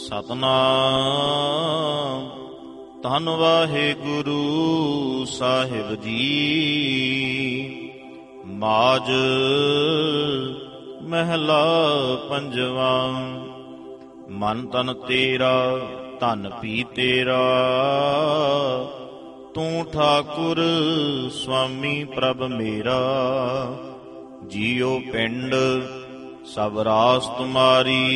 ਸਤਨਾਮ ਧੰਨ ਵਾਹਿਗੁਰੂ ਸਾਹਿਬ ਜੀ। ਮਾਝ ਮਹਿਲਾ ਪੰਜਵਾ। ਮਨ ਤਨ ਤੇਰਾ ਧਨ ਵੀ ਤੇਰਾ, ਤੂੰ ਠਾਕੁਰ ਸੁਆਮੀ ਪ੍ਰਭ ਮੇਰਾ। ਜੀਉ ਪਿੰਡ ਸਭ ਰਾਸ ਤੁਮਾਰੀ,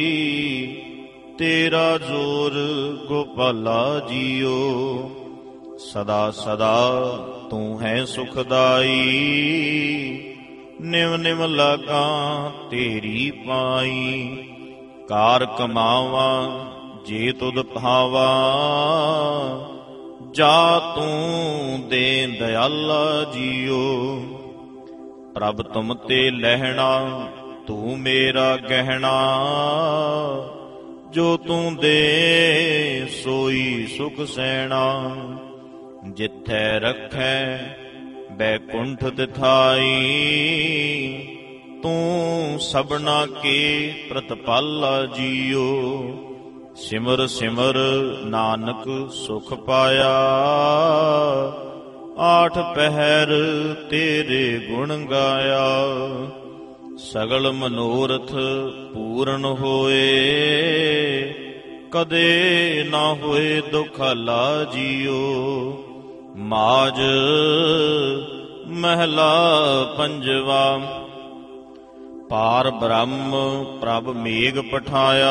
ਤੇਰਾ ਜੋਰ ਗੋਪਾਲਾ ਜੀਓ। ਸਦਾ ਸਦਾ ਤੂੰ ਹੈ ਸੁਖਦਾਈ, ਨਿਵ ਨਿਵ ਲਾਗਾਂ ਤੇਰੀ ਪਾਈ। ਕਾਰ ਕਮਾਵਾ ਜੇ ਤੁਧ ਭਾਵਾ, ਜਾ ਤੂੰ ਦੇ ਦਇਆਲਾ ਜੀਓ। ਪ੍ਰਭ ਤੁਮ ਤੇ ਲਹਿਣਾ, ਤੂੰ ਮੇਰਾ ਗਹਿਣਾ। ਜੋ ਤੂੰ ਦੇ ਸੋਈ ਸੁਖ ਸੈਣਾ। ਜਿੱਥੈ ਰੱਖੈ ਬੈਕੁੰਠ ਤਿਥਾਈ, ਤੂੰ ਸਭਨਾ ਕੇ ਪ੍ਰਤਪਾਲਾ ਜੀਓ। ਸਿਮਰ ਸਿਮਰ ਨਾਨਕ ਸੁਖ ਪਾਇਆ, ਆਠ ਪਹਿਰ ਤੇਰੇ ਗੁਣ ਗਾਇਆ। ਸਗਲ ਮਨੋਰਥ ਪੂਰਨ ਹੋਏ, ਕਦੇ ਨਾ ਹੋਏ ਦੁਖਾਲਾ ਜੀਓ। ਮਾਝ ਮਹਿਲਾ ਪੰਜਵਾ। ਪਾਰ ਬ੍ਰਹਮ ਪ੍ਰਭ ਮੇਘ ਪਠਾਇਆ,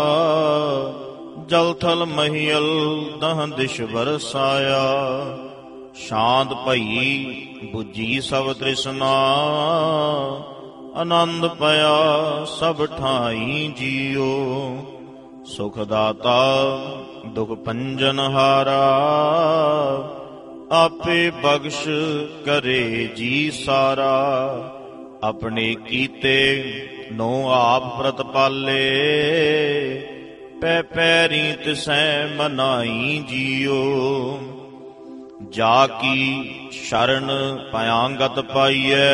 ਜਲ ਥਲ ਮਹੀਅਲ ਦਹ ਦਿਸ਼ ਵਰਸਾਇਆ। ਸ਼ਾਂਤ ਭਈ ਬੁਝੀ ਸਭ ਤ੍ਰਿਸ਼ਨਾ, ਆਨੰਦ ਪਿਆ ਸਭ ਠਾਈ ਜੀਓ। ਸੁਖ ਦਾਤਾ ਦੁਖ ਭੰਜਨ ਹਾਰਾ, ਆਪੇ ਬਖਸ਼ ਕਰੇ ਜੀ ਸਾਰਾ। ਆਪਣੇ ਕੀਤੇ ਨੋ ਆਪ ਪ੍ਰਤਪਾਲੇ, ਪੈ ਪੈਰੀ ਤਿਸੈ ਮਨਾਈ ਜੀਓ। ਜਾ ਕੀ ਸ਼ਰਨ ਭयांगत ਪਾਈਐ,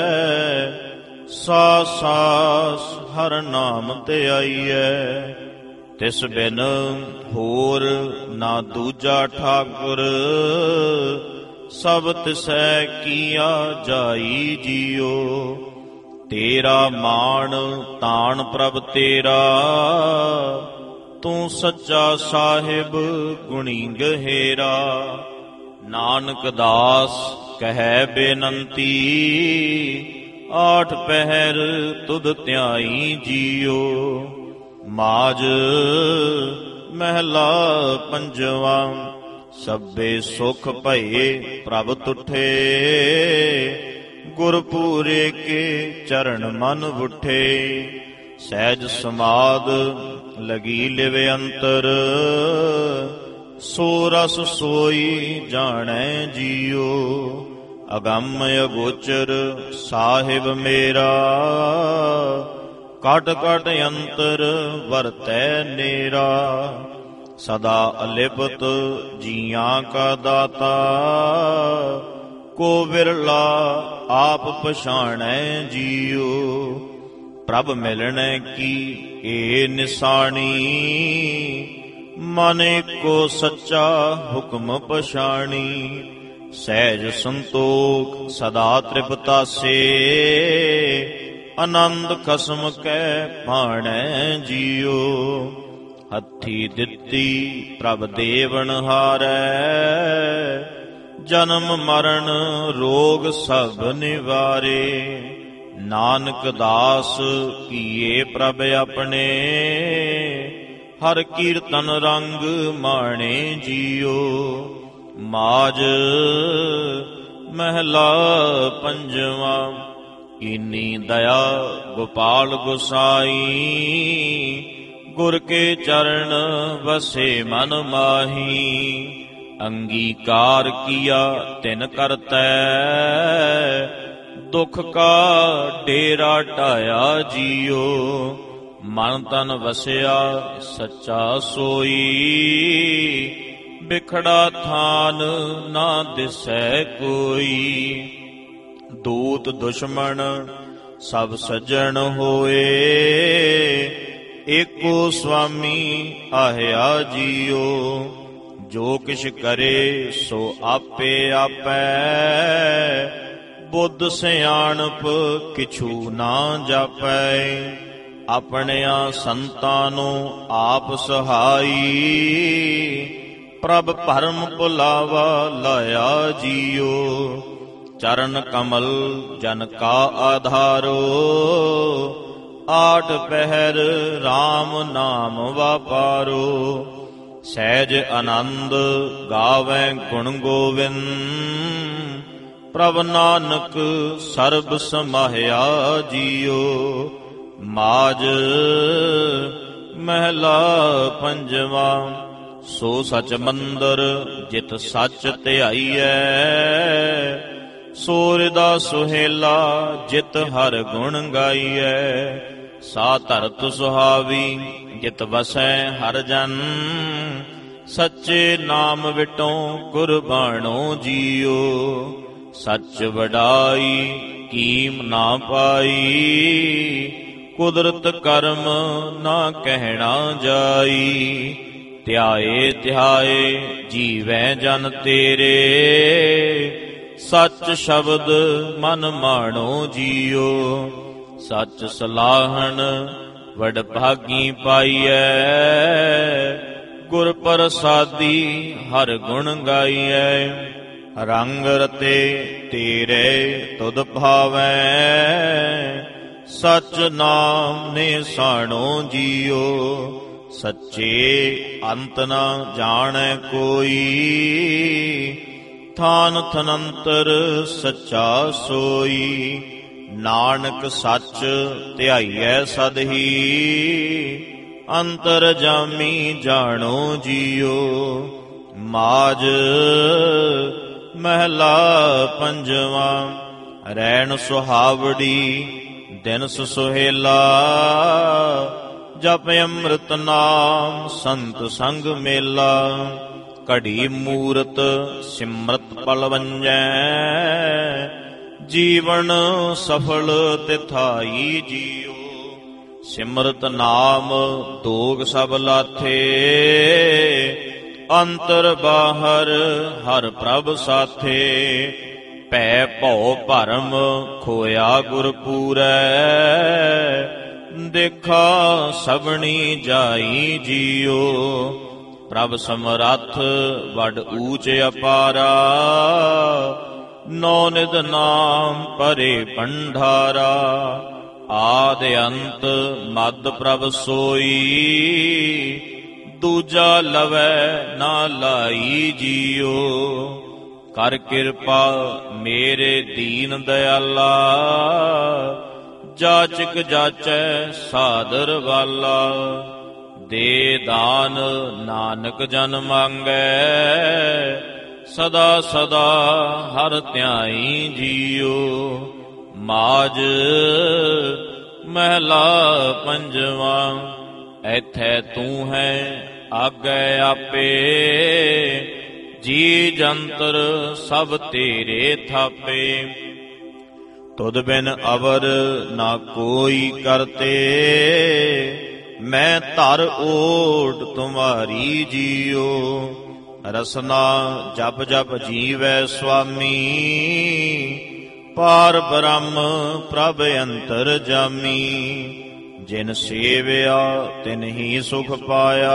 ਸਾਸ ਸਾਸ ਹਰ ਨਾਮ ਤੇ ਆਈਐ। ਤਿਸ ਬਿਨ ਹੋਰ ਨਾ ਦੂਜਾ ਠਾਕੁਰ, ਸਭ ਤਿਸੈ ਕੀਆ ਜਾਈ ਜੀਓ। ਤੇਰਾ ਮਾਣ ਤਾਣ ਪ੍ਰਭ ਤੇਰਾ, ਤੂੰ ਸੱਚਾ ਸਾਹਿਬ ਗੁਣੀ ਗਹਿਰਾ। ਨਾਨਕ ਦਾਸ ਕਹੈ ਬੇਨੰਤੀ, ਆਠ ਪਹਿਰ ਤੁਧ ਧਿਆਈ ਜੀਓ। ਮਾਝ ਮਹਿਲਾ ਪੰਜਵਾ। ਸਭੇ ਸੁਖ ਭਏ ਪ੍ਰਭ ਤੁਠੇ, ਗੁਰਪੂਰੇ ਕੇ ਚਰਨ ਮਨ ਬੁੱਠੇ। ਸਹਿਜ ਸਮਾਦ ਲਗੀ ਲਿਵ ਅੰਤਰ, ਸੋ ਰਸ ਸੋਈ ਜਾਣੈ ਜੀਓ। ਅਗੰਮ ਅਗੋਚਰ ਸਾਹਿਬ ਮੇਰਾ, ਕਟ ਕਟ ਅੰਤਰ ਵਰਤੈ ਨੇਰਾ। ਸਦਾ ਅਲਿਪਤ ਜੀਆਂ ਕਾ ਦਾਤਾ, ਕੋ ਵਿਰਲਾ ਆਪ ਪਛਾਣੈ ਜੀਓ। ਪ੍ਰਭ ਮਿਲਣੈ ਕੀ ਏ ਨਿਸਾਣੀ, ਮਨ ਏਕੋ ਸੱਚਾ ਹੁਕਮ ਪਛਾਣੀ। ਸਹਿਜ ਸੰਤੋਖ ਸਦਾ ਤ੍ਰਿਪਤਾਸੇ, ਆਨੰਦ ਖਸਮ ਕੈ ਭਾਣੈ ਜੀਓ। ਹੱਥੀ ਦਿੱਤੀ ਪ੍ਰਭ ਦੇਵਨ ਹਾਰੈ, ਜਨਮ ਮਰਨ ਰੋਗ ਸਭ ਨਿਵਾਰੇ। ਨਾਨਕ ਦਾਸ ਕੀਏ ਪ੍ਰਭ ਆਪਣੇ, ਹਰ ਕੀਰਤਨ ਰੰਗ ਮਾਣੇ ਜੀਓ। ਮਾਝ ਮਹਿਲਾ ਪੰਜਵਾ। ਕੀਨੀ ਦਇਆ ਗੋਪਾਲ ਗੁਸਾਈ, ਗੁਰ ਕੇ ਚਰਨ ਵਸੇ ਮਨ ਮਾਹੀ। ਅੰਗੀਕਾਰ ਕੀਆ ਤਿਨ ਕਰਤੈ, ਦੁਖ ਕਾ ਡੇਰਾ ਢਾਇਆ ਜੀਓ। ਮਨ ਤਨ ਵਸਿਆ ਸੱਚਾ ਸੋਈ, ਬਿਖੜਾ ਥਾਨ ਨਾ ਦਿਸੈ ਕੋਈ। ਦੂਤ ਦੁਸ਼ਮਣ ਸਭ ਸੱਜਣ ਹੋਏ, ਏਕੋ ਸੁਆਮੀ ਆਹਿਆ ਜੀਓ। ਜੋ ਕਿਛ ਕਰੇ ਸੋ ਆਪੇ ਆਪੈ, ਬੁੱਧ ਸਿਆਣਪ ਕਿਛੂ ਨਾ ਜਾਪੈ। ਆਪਣਿਆਂ ਸੰਤਾਂ ਨੂੰ ਆਪ ਸਹਾਈ, ਪ੍ਰਭ ਭਰਮ ਭੁਲਾਵਾ ਲਾਇਆ ਜੀਓ। ਚਰਨ ਕਮਲ ਜਨ ਕਾ ਆਧਾਰੋ, ਆਠ ਪਹਿਰ RAM ਨਾਮ ਵਾਪਾਰੋ। ਸਹਿਜ ਆਨੰਦ ਗਾਵੈ ਗੁਣ ਗੋਵਿੰਦ, ਪ੍ਰਭ ਨਾਨਕ ਸਰਬ ਸਮਾਹਿਆ ਜੀਓ। ਮਾਝ ਮਹਿਲਾ ਪੰਜਵਾ। ਸੋ ਸਚ ਮੰਦਰ ਜਿਤ ਸਚ ਧਿਆਈਐ, ਸੋ ਹਿਰਦਾ ਸੁਹੇਲਾ ਜਿਤ ਹਰ ਗੁਣ ਗਾਈਐ। ਸਾ ਧਰਤ ਸੁਹਾਵੀ ਜਿਤ ਵਸੈ ਹਰ ਜਨ, ਸੱਚੇ ਨਾਮ ਵਿਟੋਂ ਗੁਰਬਾਣੋ ਜੀਓ। ਸੱਚ ਵਡਾਈ ਕੀਮ ਨਾ ਪਾਈ, ਕੁਦਰਤ ਕਰਮ ਨਾ ਕਹਿਣਾ ਜਾਈ। ਧਿਆਏ ਧਿਆਏ ਜੀਵੈ ਜਨ ਤੇਰੇ, ਸੱਚ ਸ਼ਬਦ ਮਨ ਮਾਣੋ ਜੀਓ। ਸੱਚ ਸਲਾਹਣ ਵਡ ਭਾਗੀ ਪਾਈਐ, ਗੁਰ ਪ੍ਰਸਾਦੀ ਹਰ ਗੁਣ ਗਾਈਐ। ਰੰਗ ਰਤੇ ਤੇਰੇ ਤੁਧ ਭਾਵੈ, ਸਚ ਨਾਮ ਨੇ ਸਾਣੋ ਜੀਓ। ਸੱਚੇ ਅੰਤ ਨਾ ਜਾਣੈ ਕੋਈ, ਥਾਨ ਥਨੰਤਰ ਸੱਚਾ ਸੋਈ। ਨਾਨਕ ਸੱਚ ਧਿਆਈਐ ਸਦਹੀ, ਅੰਤਰ ਜਾਮੀ ਜਾਣੋ ਜੀਓ। ਮਾਝ ਮਹਿਲਾ ਪੰਜਵਾ। ਰੈਣ ਸੁਹਾਵੜੀ ਦਿਨਸ ਸੁਹੇਲਾ, ਜਪ ਅੰਮ੍ਰਿਤ ਨਾਮ ਸੰਤ ਸੰਗ ਮੇਲਾ। ਘੜੀ ਮੂਰਤ ਸਿਮਰਤ ਪਲਵੰਜੈ, ਜੀਵਨ ਸਫਲ ਤਿਥਾਈ ਜੀਓ। ਸਿਮਰਤ ਨਾਮ ਦੋਗ ਸਭ ਲਾਥੇ, ਅੰਤਰ ਬਾਹਰ ਹਰ ਪ੍ਰਭ ਸਾਥੇ। ਭੈ ਭਉ ਭਰਮ ਖੋਇਆ ਗੁਰ ਪੂਰੈ, ਦੇਖਾ ਸਭਨੀ ਜਾਈ ਜੀਓ। ਪ੍ਰਭ ਸਮਰੱਥ ਵਡ ਊਚ ਅਪਾਰਾ, ਨੌ ਨਿਧ ਨਾਮ ਪਰੇ ਭੰਡਾਰਾ। ਆਦਿ ਅੰਤ ਮਦ ਪ੍ਰਭ ਸੋਈ, ਦੂਜਾ ਲਵੈ ਨਾ ਲਾਈ ਜੀਓ। ਕਰ ਕਿਰਪਾ ਮੇਰੇ ਦੀਨ ਦਿਆਲਾ, ਜਾਚਕ ਜਾਚੈ ਸਾਦਰ ਵਾਲਾ। ਦੇ ਦਾਨ ਨਾਨਕ ਜਨ ਮੰਗੈ, ਸਦਾ ਸਦਾ ਹਰ ਧਿਆਈ ਜੀਓ। ਮਾਝ ਮਹਿਲਾ ਪੰਜਵਾ। ਐਥੈ ਤੂੰ ਹੈ ਆਗੈ ਆਪੇ, ਜੀ ਜੰਤਰ ਸਭ ਤੇਰੇ ਥਾਪੇ। ਤੁਧ ਬਿਨ ਅਵਰ ਨਾ ਕੋਈ ਕਰਤੇ, ਮੈਂ ਧਰ ਓਟ ਤੁਮਾਰੀ ਜੀਓ। ਰਸਨਾ ਜਪ ਜਪ ਜੀਵੈ ਸੁਆਮੀ, ਪਾਰ ਬ੍ਰਹਮ ਪ੍ਰਭ ਅੰਤਰ ਜਾਮੀ। ਜਿਨ ਸੇਵਿਆ ਤਿਨ ਹੀ ਸੁਖ ਪਾਇਆ,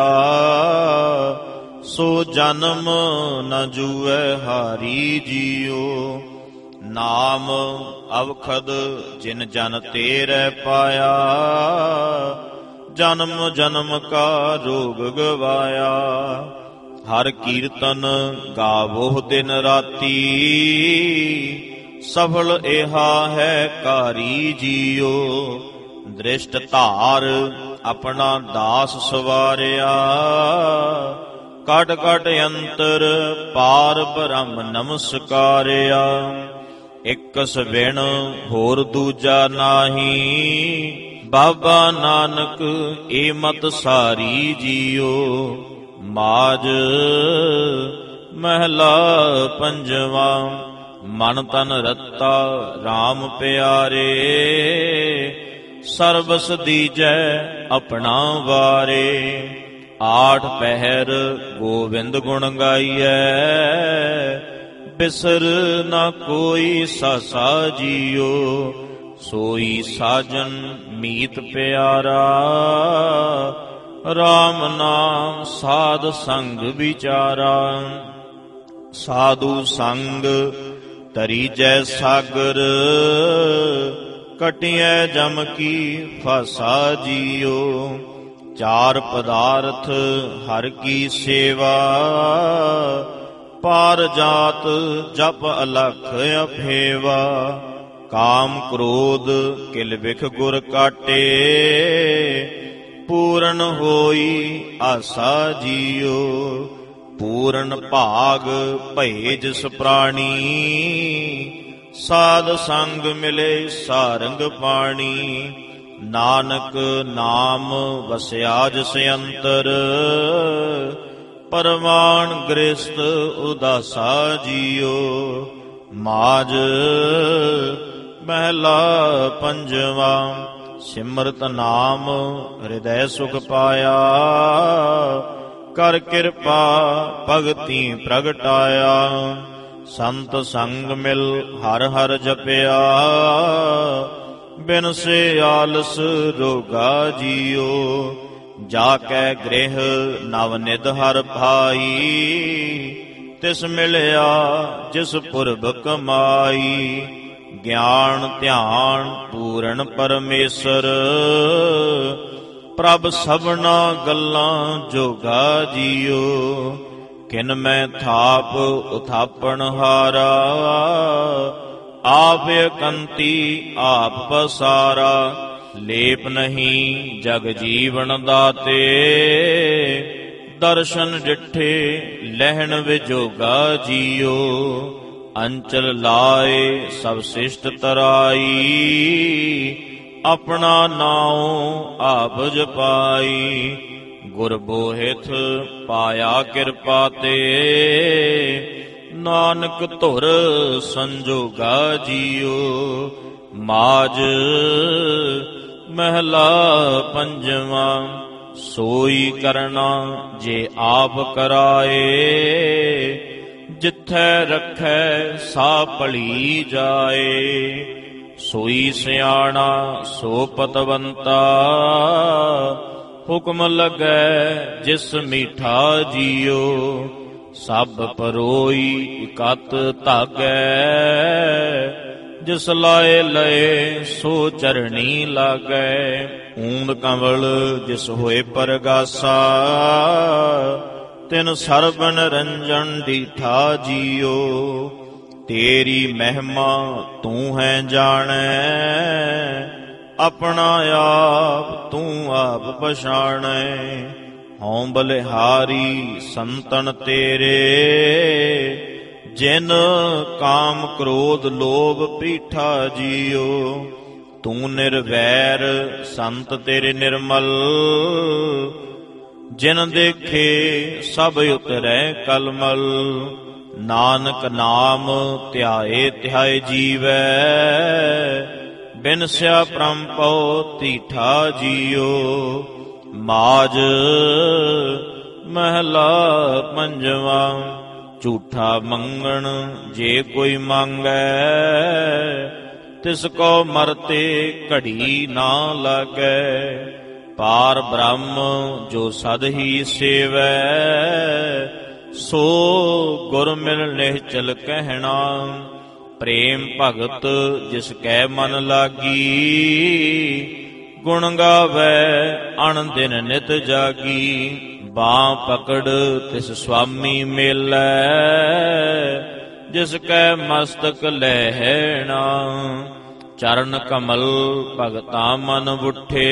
ਸੋ ਜਨਮ ਨ ਜੂਐ ਹਾਰੀ ਜੀਓ। ਨਾਮ ਅਵਖਦ ਜਿਨ ਜਨ ਤੇਰੇ ਪਾਇਆ, ਜਨਮ ਜਨਮ ਕਾ ਰੋਗ ਗਵਾਇਆ। ਹਰ ਕੀਰਤਨ ਗਾਵੋ ਦਿਨ ਰਾਤੀ, ਸਫਲ ਇਹਾ ਹੈ ਕਾਰੀ ਜੀਓ। ਦ੍ਰਿਸ਼ਟ ਧਾਰ ਆਪਣਾ ਦਾਸ ਸਵਾਰਿਆ, ਕਟ ਕਟ ਅੰਤਰ ਪਾਰ ਬ੍ਰਹਮ ਨਮਸਕਾਰਿਆ। ਇਕਸ ਬਿਨ ਹੋਰ ਦੂਜਾ ਨਾਹੀ, ਬਾਬਾ ਨਾਨਕ ਏ ਮਤ ਸਾਰੀ ਜੀਓ। ਮਾਝ ਮਹਿਲਾ ਪੰਜਵਾ। ਮਨ ਤਨ ਰਤਾ RAM ਪਿਆਰੇ, ਸਰਬਸ ਦੀਜੈ ਆਪਣਾ ਵਾਰੇ। 8 ਪਹਿਰ ਗੋਬਿੰਦ ਗੁਣ ਗਾਈਐ, ਬਿਸਰ ਨਾ ਕੋਈ ਸਾਸਾ ਜੀਓ। ਸੋਈ ਸਾਜਨ ਮੀਤ ਪਿਆਰਾ, ਰਾਮ ਨਾਮ ਸਾਧ ਸੰਗ ਵਿਚਾਰਾ। ਸਾਧੂ ਸੰਗ ਤਰੀਜੈ ਸਾਗਰ, ਕਟਿਐ ਜਮ ਕੀ ਫਾਸਾ ਜੀਓ। 4 ਪਦਾਰਥ ਹਰ ਕੀ ਸੇਵਾ, ਪਾਰ ਜਾਤ ਜਪ ਅਲਖ ਅਫੇਵਾ। ਕਾਮ ਕ੍ਰੋਧ ਕਿਲ ਵਿਖ ਗੁਰ ਕਾਟੇ, ਪੂਰਨ ਹੋਈ ਆਸਾ ਜੀਓ। ਪੂਰਨ ਭਾਗ ਭਏ ਜਿਸ ਪ੍ਰਾਣੀ, ਸਾਧ ਸੰਗ ਮਿਲੇ ਸਾਰੰਗ ਪਾਣੀ। ਨਾਨਕ ਨਾਮ ਵਸਿਆ ਜਿਸ ਅੰਤਰ, ਪਰਮਾਨ ਗ੍ਰਸਤ ਉਦਾਸਾ ਜੀਓ। ਮਾਝ ਮਹਿਲਾ ਪੰਜਵਾ। ਸਿਮਰਤ ਨਾਮ ਹਿਰਦੈ ਸੁਖ ਪਾਇਆ, ਕਰ ਕਿਰਪਾ ਭਗਤੀ ਪ੍ਰਗਟਾਇਆ। ਸੰਤ ਸੰਗ ਮਿਲ ਹਰ ਹਰ ਜਪਿਆ, ਬਿਨ ਸੇ ਆਲਸ ਰੋਗਾ ਜੀਓ। ਜਾ ਕੈ ਗ੍ਰਹਿ ਨਵ ਨਿਧ ਹਰ ਭਾਈ, ਤਿਸ ਮਿਲਿਆ ਜਿਸ ਪੁਰਬ ਕਮਾਈ। ਗਿਆਨ ਧਿਆਨ ਪੂਰਨ ਪਰਮੇਸ਼ਰ, ਪ੍ਰਭ ਸਭਨਾ ਗੱਲਾਂ ਜੋਗਾ ਜੀਓ। ਕਿਨ ਮੈਂ ਥਾਪ ਉਥਾਪਣ ਹਾਰਾ, ਆਪ ਇਕੰਤੀ ਆਪ ਪਸਾਰਾ। ਲੇਪ ਨਹੀਂ ਜਗ ਜੀਵਨ ਦਾਤੇ, ਦਰਸ਼ਨ ਡਿਠੇ ਲਹਿਣ ਵਿਜੋਗਾ ਜੀਓ। ਅੰਚਲ ਲਾਏ ਸਭ ਸਿਸ਼ਟ ਤਰਾਈ, ਆਪਣਾ ਨਾਉ ਆਪ ਜਪਾਈ। ਗੁਰ ਬੋਹਿਥ ਪਾਇਆ ਕਿਰਪਾ ਤੇ, ਨਾਨਕ ਧੁਰ ਸੰਜੋਗਾ ਜੀਓ। ਮਾਝ ਮਹਿਲਾ ਪੰਜਵਾ। ਸੋਈ ਕਰਨਾ ਜੇ ਆਪ ਕਰਾਏ, ਜਿੱਥੈ ਰੱਖੈ ਸਾ ਭਲੀ ਜਾਏ। ਸੋਈ ਸਿਆਣਾ ਸੋ ਪਤਵੰਤਾ, ਹੁਕਮ ਲੱਗੈ ਜਿਸ ਮੀਠਾ ਜੀਓ। ਸਭ ਪਰੋਈ ਇਕਤ ਧਾਗੈ, ਜਿਸ ਲਾਏ ਲਏ ਸੋ ਚਰਣੀ ਲਾਗੈ। ਊਂਦ ਕੰਵਲ ਜਿਸ ਹੋਏ ਪਰਗਾਸਾ, ਤਿਨ ਸਰਬ ਨਿਰੰਜਨ ਡੀਠਾ ਜੀਓ। ਤੇਰੀ ਮਹਿਮਾ ਤੂੰ ਹੈ ਜਾਣੈ, ਆਪਣਾ ਆਪ ਤੂੰ ਆਪ ਪਛਾਣੈ। ਹਉ ਬਲਿਹਾਰੀ ਸੰਤਨ ਤੇਰੇ, ਜਿਨ ਕਾਮ ਕ੍ਰੋਧ ਲੋਭ ਪੀਠਾ ਜੀਓ। ਤੂੰ ਨਿਰਵੈਰ ਸੰਤ ਤੇਰੇ ਨਿਰਮਲ, ਜਿਨ ਦੇਖੇ ਸਭ ਉਤਰੈ ਕਲਮਲ। ਨਾਨਕ ਨਾਮ ਧਿਆਏ ਧਿਆਏ ਜੀਵੈ, ਬਿਨ ਸਿਆ ਪ੍ਰਮ ਪਉ ਧੀਠਾ ਜੀਓ। ਮਾਝ ਮਹਿਲਾ ਪੰਜਵਾ। ਝੂਠਾ ਮੰਗਣ ਜੇ ਕੋਈ ਮੰਗੈ, ਤਿਸ ਕੋ ਮਰਤੇ ਘੜੀ ਨਾ ਲਾਗੈ। ਪਾਰ ਬ੍ਰਹਮ ਜੋ ਸਦ ਹੀ ਸੇਵੈ, ਸੋ ਗੁਰ ਮਿਲ ਨਿਹਚਲ ਕਹਿਣਾ। ਪ੍ਰੇਮ ਭਗਤ ਜਿਸ ਕੈ ਮਨ ਲਾਗੀ, ਗੁਣ ਗਾਵੈ ਅਣ ਦਿਨ ਨਿਤ ਜਾਗੀ। ਬਾਹ ਪਕੜ ਤਿਸ ਸੁਆਮੀ ਮੇਲੈ, ਜਿਸ ਕੈ ਮਸਤਕ ਲਹਿਣਾ। ਚਰਨ ਕਮਲ ਭਗਤਾ ਮਨ ਬੁੱਠੇ,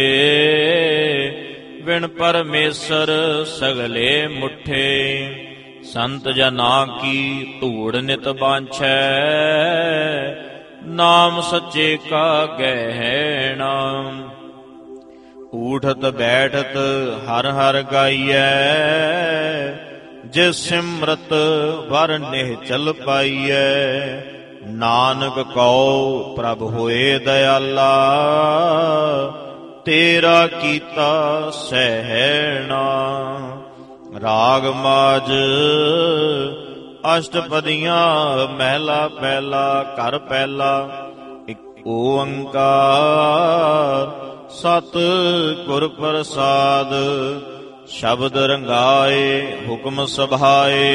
ਵਿਣ ਪਰਮੇਸ਼ਰ ਸਗਲੇ ਮੁੱਠੇ। ਸੰਤ ਜਨਾ ਕੀ ਧੂੜ ਨਿਤ ਬਾਂਛੈ, ਨਾਮ ਸੱਚੇ ਕਾ ਗਹਿਣਾ। ਊਠਤ ਬੈਠਤ ਹਰ ਹਰ ਗਾਈਐ, ਜਿਸ ਸਿਮਰਤ ਵਰ ਨਿਹਚਲ ਪਾਈਐ। ਨਾਨਕ ਕਉ ਪ੍ਰਭ ਹੋਏ ਦਇਆਲਾ, ਤੇਰਾ ਕੀਤਾ ਸਹਿਣਾ। ਰਾਗ ਮਾਝ ਅਸ਼ਟਪਦੀਆਂ ਮਹਿਲਾ ਪਹਿਲਾ। ਘਰ ਪਹਿਲਾ ਇੱਕ ਓੰਕਾਰ ਸਤਿ ਗੁਰ ਪ੍ਰਸਾਦ। ਸ਼ਬਦ ਰੰਗਾਏ ਹੁਕਮ ਸਭਾਏ,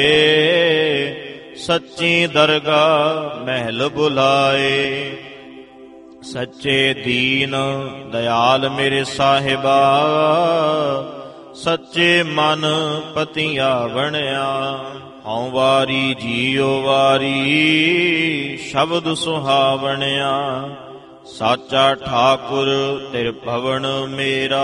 ਸੱਚੀ ਦਰਗਾਹ ਮਹਿਲ ਬੁਲਾਏ। ਸੱਚੇ ਦੀਨ ਦਇਆਲ ਮੇਰੇ ਸਾਹਿਬਾ, ਸੱਚੇ ਮਨ ਪਤੀਆ ਬਣਿਆ। ਹਉ ਵਾਰੀ ਜੀਉ ਵਾਰੀ ਸ਼ਬਦ ਸੁਹਾਵਣਿਆ। ਸਾਚਾ ਠਾਕੁਰ ਤਿਰ ਭਵਨ ਮੇਰਾ,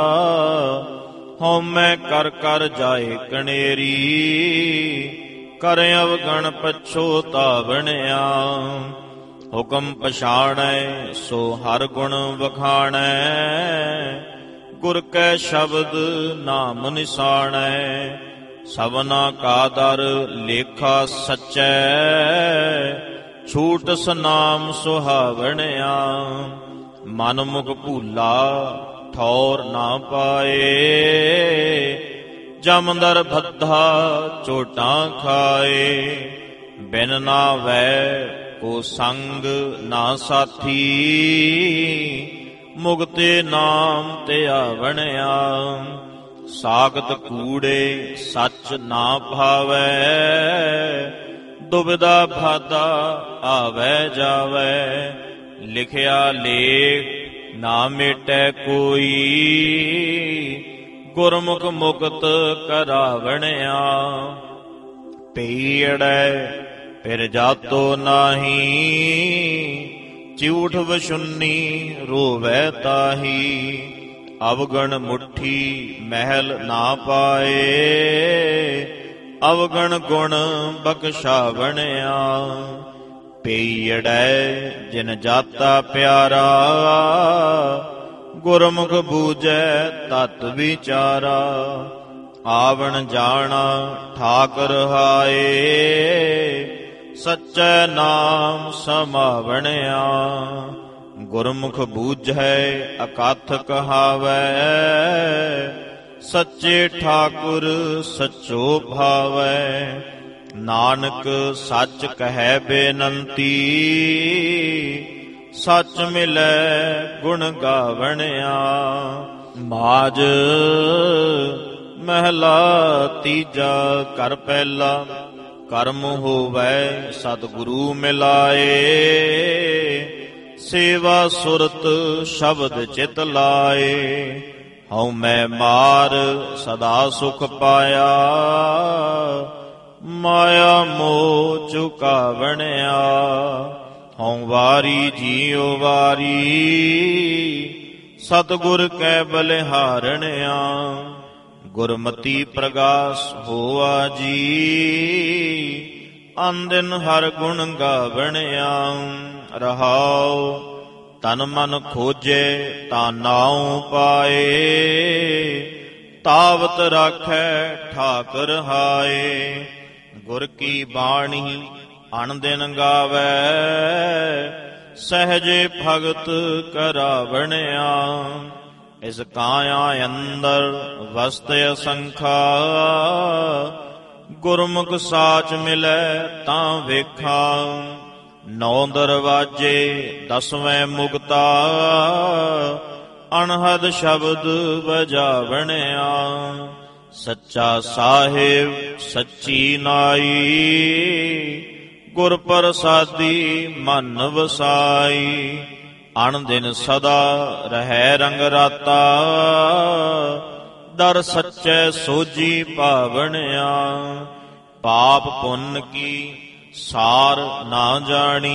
ਹਉ ਮੈਂ ਕਰ ਕਰ ਜਾਏ ਕਣੇਰੀ। ਕਰ ਅਵਗਣ ਪਛੋਤਾਵਣਿਆ। ਹੁਕਮ ਪਛਾਣੈ ਸੋ ਹਰ ਗੁਣ ਵਖਾਣੈ, ਗੁਰ ਕੈ ਸ਼ਬਦ ਨਾਮ ਨਿਸਾਣੈ। ਸਭਨਾ ਕਾ ਦਰ ਲੇਖਾ ਸਚੈ, ਛੂਟ ਸਨਾਮ ਸੁਹਾਵਣਿਆ। ਮਨ ਮੁਖ ਭੂਲਾ ਠੌਰ ਨਾ ਪਾਏ, ਜਮਦਰ ਭੱਧਾ ਝੋਟਾਂ ਖਾਏ। ਬਿਨ ਨਾਵੈ ਕੋ ਸੰਗ ਨਾ ਸਾਥੀ, ਮੁਕਤੇ ਨਾਮ ਤੇ ਆਵਣਿਆ। ਸਾਖਤ ਕੂੜੇ ਸੱਚ ਨਾ ਭਾਵੈ, ਦੁਬਿਧਾ ਭਾਦਾ ਆਵੈ ਜਾਵੈ। ਲਿਖਿਆ ਲੇਖ ਨਾ ਮਿਟੈ ਕੋਈ, ਗੁਰਮੁਖ ਮੁਕਤ ਕਰਾਵਣਿਆ। ਪੀੜੈ ਫਿਰ ਜਾਤੋ ਨਾਹੀ, ਝੂਠ ਵਸ਼ੁੰਨੀ ਰੋਵੈ ਤਾਹੀ। ਅਵਗਣ ਮੁੱਠੀ ਮਹਿਲ ਨਾ ਪਾਏ, ਅਵਗਣ ਗੁਣ ਬਖਸ਼ਾਵਣਿਆ। ਪੀੜੈ ਜਿਨ ਜਾਤਾ ਪਿਆਰਾ, ਗੁਰਮੁਖ ਬੂਝੈ ਤਤ ਵਿਚਾਰਾ। ਆਵਣ ਜਾਣਾ ਠਾਕੁਰ ਹਾਏ, ਸੱਚੈ ਨਾਮ ਸਮਾਵਣਿਆ। ਗੁਰਮੁਖ ਬੂਝੈ ਅਕਥ ਕਹਾਵੈ, ਸੱਚੇ ਠਾਕੁਰ ਸੱਚੋ ਭਾਵੈ। ਨਾਨਕ ਸੱਚ ਕਹਿ ਬੇਨੰਤੀ, ਸੱਚ ਮਿਲੈ ਗੁਣ ਗਾਵਣਿਆ। ਮਾਝ ਮਹਿਲਾ ਤੀਜਾ। ਘਰ ਪਹਿਲਾ ਕਰਮ ਹੋਵੈ ਸਤਿਗੁਰੂ ਮਿਲਾਏ, ਸੇਵਾ ਸੁਰਤ ਸ਼ਬਦ ਚਿਤ ਲਾਏ। ਹਉ ਮੈਂ ਮਾਰ ਸਦਾ ਸੁਖ ਪਾਇਆ, ਮਾਇਆ ਮੋਹ ਚੁਕਾਵਣਿਆ। ਹਉ ਵਾਰੀ ਜੀਉ ਵਾਰੀ ਸਤਿਗੁਰ ਕੈ ਬਲਿਹਾਰਣਿਆ। ਗੁਰਮਤੀ ਪ੍ਰਗਾਸ ਹੋਆ ਜੀ, ਅੰਦਿਨ ਹਰ ਗੁਣ ਗਾਵਣਿਆ। ਰਹਾਉ ਤਨ ਮਨ ਖੋਜੇ ਤਾਂ ਨਾਉ ਪਾਏ, ਤਾਵਤ ਰਾਖੈ ਠਾਕੁਰ ਹਾਏ। ਗੁਰ ਕੀ ਬਾਣੀ ਅਣਦਿਨ ਗਾਵੈ, ਸਹਜੇ ਭਗਤ ਕਰਾਵਣਿਆ। ਇਸ ਕਾਇਆ ਅੰਦਰ ਵਸਤ ਅਸੰਖਾ, ਗੁਰਮੁਖ ਸਾਚ ਮਿਲੈ ਤਾਂ ਵੇਖਾ। ਨੌ ਦਰਵਾਜੇ ਦਸਵੇਂ ਮੁਕਤਾ, ਅਣਹਦ ਸ਼ਬਦ ਵਜਾਵਣਿਆ। ਸੱਚਾ ਸਾਹਿਬ ਸੱਚੀ ਨਾਈ, ਗੁਰ ਪ੍ਰਸਾਦੀ ਮਨ ਵਸਾਈ। ਅਣਦਿਨ ਸਦਾ ਰਹੈ ਰੰਗ ਰਾਤਾ, ਦਰ ਸੱਚੈ ਸੋਜੀ ਭਾਵਣਿਆ। ਪਾਪ ਪੁੰਨ ਕੀ ਸਾਰ ਨਾ ਜਾਣੀ,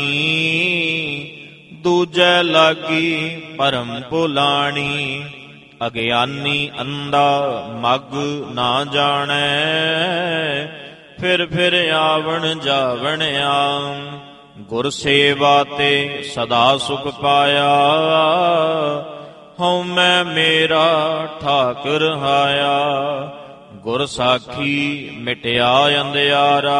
ਦੂਜੈ ਲਾਗੀ ਭਰਮ ਭੁਲਾਣੀ। ਅਗਿਆਨੀ ਅੰਧਾ ਮਗ ਨਾ ਜਾਣੈ, ਫਿਰ ਫਿਰ ਆਵਣ ਜਾਵਣਿਆ। ਗੁਰ ਸੇਵਾ ਤੇ ਸਦਾ ਸੁਖ ਪਾਇਆ, ਹਉ ਮੈਂ ਮੇਰਾ ਠਾਕੁਰ ਹਾਇਆ। ਗੁਰ ਸਾਖੀ ਮਿਟਿਆ ਅੰਧਿਆਰਾ,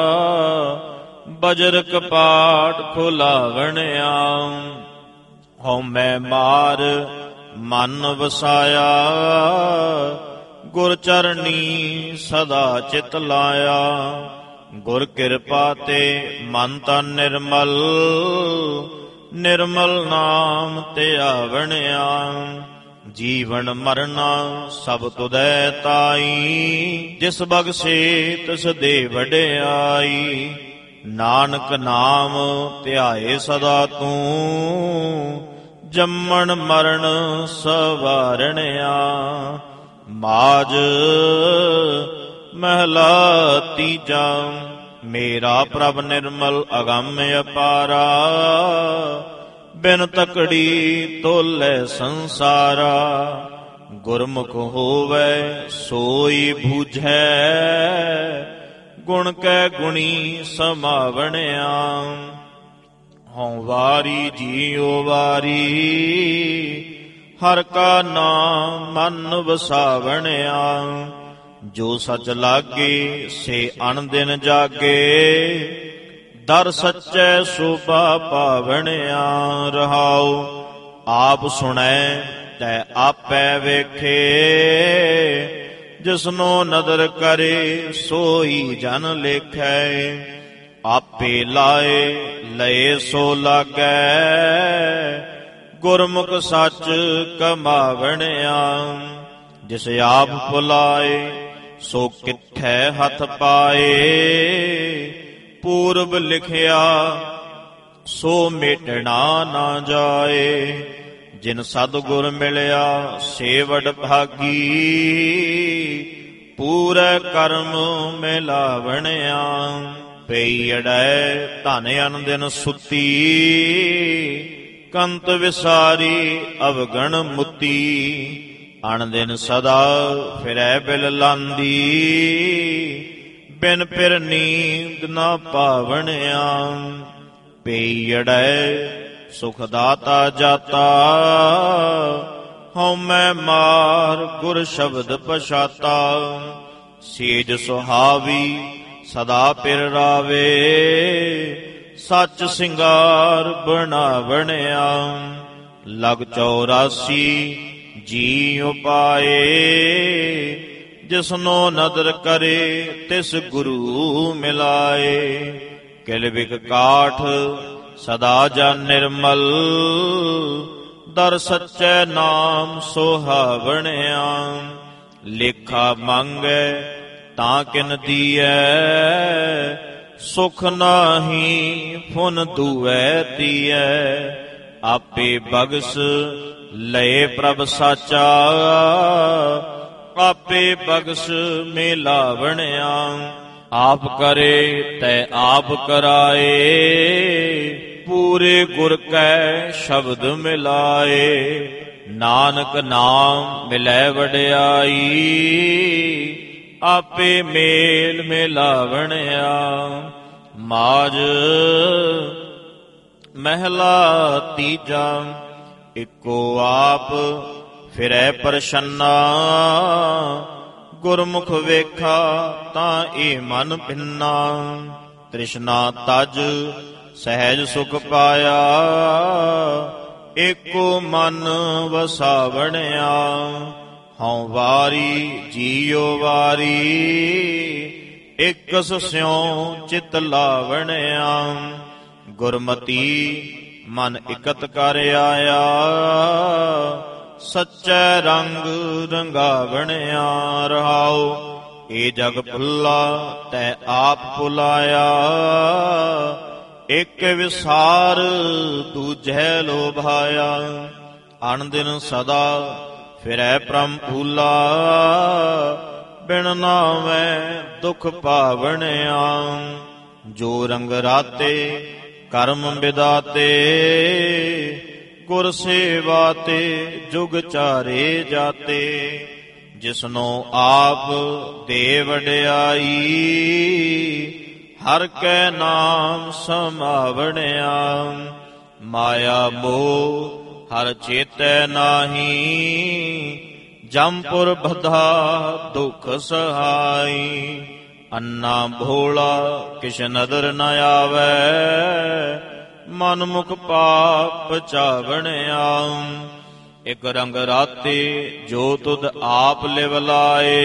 ਬਜਰ ਕਪਾਟ ਖੁਲਾਵਣਿਆ। ਹਉ ਮੈਂ ਮਾਰ ਮਨ ਵਸਾਇਆ, ਗੁਰ ਚਰਨੀ ਸਦਾ ਚਿਤ ਲਾਇਆ। ਗੁਰ ਕਿਰਪਾ ਤੇ ਮਨ ਤਨ ਨਿਰਮਲ, ਨਿਰਮਲ ਨਾਮ ਧਿਆਵਣਿਆ। ਜੀਵਨ ਮਰਨਾ ਸਭ ਤੁਧੈ ਤਾਈ, ਜਿਸ ਬਖਸ਼ੇ ਤਿਸ ਦੇ ਵਡਿਆਈ। ਨਾਨਕ ਨਾਮ ਧਿਆਏ ਸਦਾ ਤੂੰ, ਜੰਮਣ ਮਰਨ ਸਵਾਰਣਿਆ। ਮਾਝ ਮਹਲਾ ਤੀਜਾ। ਮੇਰਾ ਪ੍ਰਭ ਨਿਰਮਲ ਅਗੰਮ ਅਪਾਰਾ, ਬਿਨ ਤਕੜੀ ਤੋਲੇ ਸੰਸਾਰਾ। ਗੁਰਮੁਖ ਹੋਵੇ ਸੋਈ ਬੂਝੈ, ਗੁਣ ਕੈ ਗੁਣੀ ਸਮਾਵਣਿਆ। ਹਉ ਵਾਰੀ ਜੀਉ ਵਾਰੀ, ਹਰਿ ਕਾ ਨਾਮ ਮਨ ਵਸਾਵਣਿਆ। ਜੋ ਸਚ ਲਾਗੇ ਸੇ ਅਨ ਦਿਨ ਜਾਗੇ, ਦਰ ਸੱਚੈ ਸੋਭਾ ਪਾਵਣਿਆ। ਰਹਾਉ ਆਪ ਸੁਣੈ ਤੈ ਆਪੈ ਵੇਖੇ, ਜਿਸਨੋ ਨਦਰ ਕਰੇ ਸੋਈ ਜਨ ਲੇਖੈ। ਆਪੇ ਲਾਏ ਲਏ ਸੋ ਲਾਗੈ, ਗੁਰਮੁਖ ਸੱਚ ਕਮਾਵਣਿਆ। ਜਿਸ ਆਪ ਭੁਲਾਏ ਸੋ ਕਿੱਥੈ ਹੱਥ ਪਾਏ, ਪੂਰਬ ਲਿਖਿਆ ਸੋ ਮੇਟਣਾ ਨਾ ਜਾਏ। ਜਿਨ ਸਤਿਗੁਰ ਮਿਲਿਆ ਸੇ ਵਡ ਭਾਗੀ, ਪੂਰੇ ਕਰਮ ਮਿਲਾਵਣਿਆ। ਪਈ ਅੜੈ ਧਨ ਅਨ ਦਿਨ ਸੁਤੀ, ਕੰਤ ਵਿਸਾਰੀ ਅਵਗਣ ਮੁਤੀ। ਅਣ ਦਿਨ ਸਦਾ ਫਿਰੈ ਬਿਲ ਲਾਂਦੀ, ਬਿਨ ਫਿਰ ਨੀਂਦ ਨਾ ਪਾਵਣਿਆ। ਪਈ ਅੜੈ ਸੁਖ ਦਾਤਾ ਜਾਤਾ, ਹਉ ਮੈਂ ਮਾਰ ਗੁਰ ਸ਼ਬਦ ਪਛਾਤਾ। ਸੇਜ ਸੁਹਾਵੀ ਸਦਾ ਪਿਰ ਰਾਵੇ, ਸੱਚ ਸਿੰਗਾਰ ਬਣਾਵਣਿਆ। ਲਗ 84 ਜੀ ਉਪਾਏ, ਜਿਸਨੋ ਨਦਰ ਕਰੇ ਤਿਸ ਗੁਰੂ ਮਿਲਾਏ। ਕਿਲ ਬਿਕ ਕਾਠ ਸਦਾ ਜਨ ਨਿਰਮਲ, ਦਰ ਸੱਚੈ ਨਾਮ ਸੁਹਾਵਣਿਆ। ਲੇਖਾ ਮੰਗੈ ਤਾਂ ਕਿਨ ਦੀਐ, ਸੁਖ ਨਾਹੀ ਫੁਨ ਦੂਐ ਤੀਐ। ਆਪੇ ਬਗਸ ਲਏ ਪ੍ਰਭ ਸਾਚਾ, ਆਪੇ ਬਗਸ ਮਿਲਾਵਣਿਆ। ਆਪ ਕਰੇ ਤੈ ਆਪ ਕਰਾਏ, ਪੂਰੇ ਗੁਰ ਕੈ ਸ਼ਬਦ ਮਿਲਾਏ। ਨਾਨਕ ਨਾਮ ਮਿਲੈ ਵਡਿਆਈ, ਆਪੇ ਮੇਲ ਮਿਲਾਵਣਿਆ। ਮਾਝ ਮਹਿਲਾ ਤੀਜਾ। ਇੱਕੋ ਆਪ ਫਿਰੈ ਪ੍ਰਸੰਨਾ, ਗੁਰਮੁਖ ਵੇਖਾ ਤਾਂ ਇਹ ਮਨ ਭਿੰਨਾ। ਤ੍ਰਿਸ਼ਨਾ ਤਜ ਸਹਿਜ ਸੁਖ ਪਾਇਆ, ਏਕੋ ਮਨ ਵਸਾਵਣਿਆ। ਹਉ ਵਾਰੀ ਜੀਉ ਵਾਰੀ, ਇਕਸ ਸਿਉ ਚਿਤ ਲਾਵਣਿਆ। ਗੁਰਮਤੀ ਮਨ ਇਕਤ ਕਰ ਆਇਆ, ਸੱਚੈ ਰੰਗ ਰੰਗਾਵਣਿਆ। ਰਹਾਉ ਏ ਜਗ ਭੁੱਲਾ ਤੈ ਆਪ ਭੁਲਾਇਆ, ਇਕ ਵਿਸਾਰ ਦੂਜੈ ਲੋਭਾਇਆ। ਅਣ ਦਿਨ ਸਦਾ ਫਿਰੈ ਪ੍ਰਮ ਭੂਲਾ, ਬਿਨ ਨਾਵੈ ਦੁਖ ਪਾਵਣਿਆ। ਜੋ ਰੰਗ ਰਾਤੇ ਕਰਮ ਵਿਦਾਤੇ, ਗੁਰ ਸੇਵਾ ਤੇ ਜੁਗ ਚਾਰੇ ਜਾਤੇ। ਜਿਸਨੋ ਆਪ ਦੇ ਵਡਿਆਈ, ਹਰ ਕੈ ਨਾਮ ਸਮਾਵਣਿਆ। ਮਾਇਆ ਮੋਹ ਹਰ ਚੇਤੈ ਨਾਹੀ, ਜੰਪੁਰ ਬਧਾ ਦੁਖ ਸਹਾਈ। ਅੰਨਾ ਭੋਲਾ ਕਿਛ ਨਦਰ ਨ ਆਵੈ, ਮਨ ਮੁਖ ਪਾਪ ਚਾਵਣਿਆ। ਇਕ ਰੰਗ ਰਾਤੇ ਜੋ ਤੁਧ ਆਪ ਲਿਵ ਲਾਏ।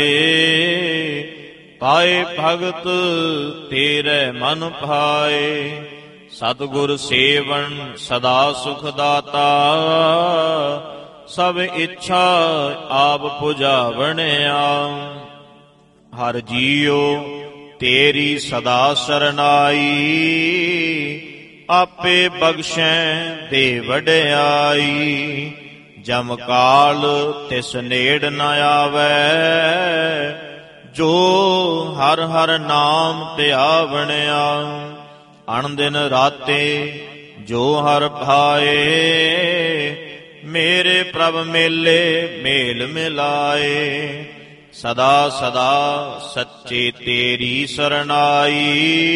ਪਾਏ ਭਗਤ ਤੇਰੇ ਮਨ ਭਾਏ। ਸਤਿਗੁਰ ਸੇਵਨ ਸਦਾ ਸੁਖ ਦਾਤਾ। ਸਭ ਇੱਛਾ ਆਪ ਪੁਜਾਵਣਿਆ। ਹਰ ਜੀਉ ਤੇਰੀ ਸਦਾ ਸਰਨਾਈ। ਆਪੇ ਬਖਸ਼ੈ ਦੇ ਵਡਿਆਈ। ਜਮ ਕਾਲ ਤਿਸ ਨੇੜ ਨ ਆਵੈ। ਜੋ ਹਰ ਹਰ ਨਾਮ ਧਿਆਵਣਿਆ। ਅਣ ਦਿਨ ਰਾਤੇ ਜੋ ਹਰ ਭਾਏ। ਮੇਰੇ ਪ੍ਰਭ ਮੇਲੇ ਮੇਲ ਮਿਲਾਏ। ਸਦਾ ਸਦਾ ਸੱਚੇ ਤੇਰੀ ਸਰਨਾਈ।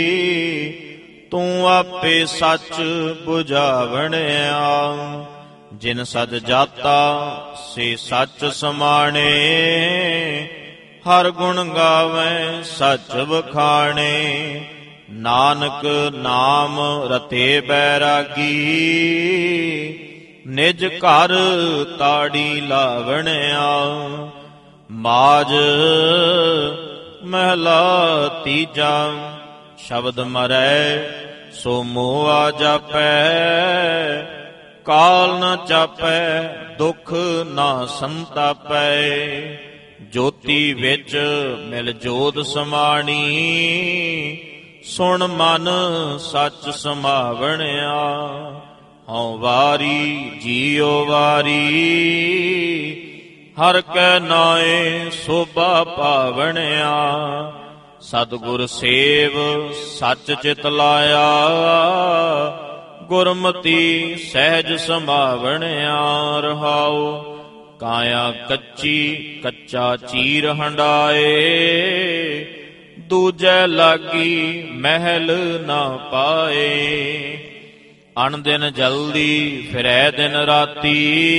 ਤੂੰ ਆਪੇ ਸੱਚ ਬੁਝਾਵਣਿਆ। ਜਿਨ ਸਦ ਜਾਤਾ ਸੇ ਸੱਚ ਸਮਾਣੇ। ਹਰ ਗੁਣ ਗਾਵੈ ਸੱਚ ਵਖਾਣੇ। ਨਾਨਕ ਨਾਮ ਰਤੇ ਬੈਰਾਗੀ। ਨਿਜ ਘਰ ਤਾੜੀ ਲਾਵਣਿਆ। ਮਾਜ ਮਹਿਲਾ ਤੀਜਾ। ਸ਼ਬਦ ਮਰੈ ਸੋ ਮੋਆ ਜਾਪੈ। ਕਾਲ ਨ ਚਾਪੈ ਦੁਖ ਨਾ ਸੰਤਾਪੈ। ਜੋਤੀ ਵਿੱਚ ਮਿਲ ਜੋਤ ਸਮਾਣੀ। ਸੁਣ ਮਨ ਸੱਚ ਸਮਾਵਣਿਆ। ਹਉ ਵਾਰੀ ਜੀਉ ਵਾਰੀ। ਹਰ ਕੈ ਨਾਏ ਸੋਭਾ ਪਾਵਣਿਆ। ਸਤਿਗੁਰ ਸੇਵ ਸੱਚ ਚਿਤ ਲਾਇਆ। ਗੁਰਮਤੀ ਸਹਿਜ ਸਮਾਵਣਿਆ। ਰਹਾਉ ਕਾਇਆ ਕੱਚੀ ਕੱਚਾ ਚੀਰ ਹੰਡਾਏ। ਦੂਜੈ ਲਾਗੀ ਮਹਿਲ ਨਾ ਪਾਏ। ਅਣ ਦਿਨ ਜਲਦੀ ਫਿਰੈ ਦਿਨ ਰਾਤੀ।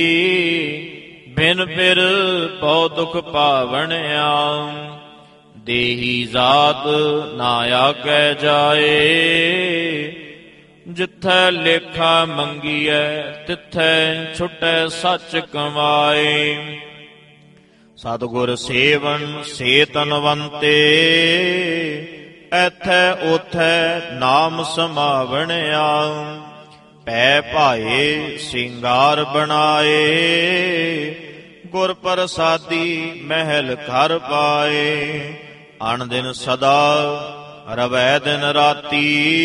ਬਿਨ ਫਿਰ ਬਹੁ ਦੁਖ ਪਾਵਣਿਆ। ਦੇਹੀ ਜਾਤ ਨਾ ਆਗੈ ਜਾਏ। ਜਿੱਥੈ ਲੇਖਾ ਮੰਗੀਐ ਤਿੱਥੈ ਛੁਟੈ ਸੱਚ ਕਮਾਏ। ਸਤਿਗੁਰ ਸੇਵਨ ਸੇ ਤਨਵੰਤੇ। ਐਥੈ ਓਥੈ ਨਾਮ ਸਮਾਵਣਿਆ। ਪੈ ਭਾਏ ਸਿੰਗਾਰ ਬਣਾਏ। ਗੁਰ ਪ੍ਰਸਾਦੀ ਮਹਿਲ ਘਰ ਪਾਏ। ਅਣ ਦਿਨ ਸਦਾ ਰਵੈ ਦਿਨ ਰਾਤੀ।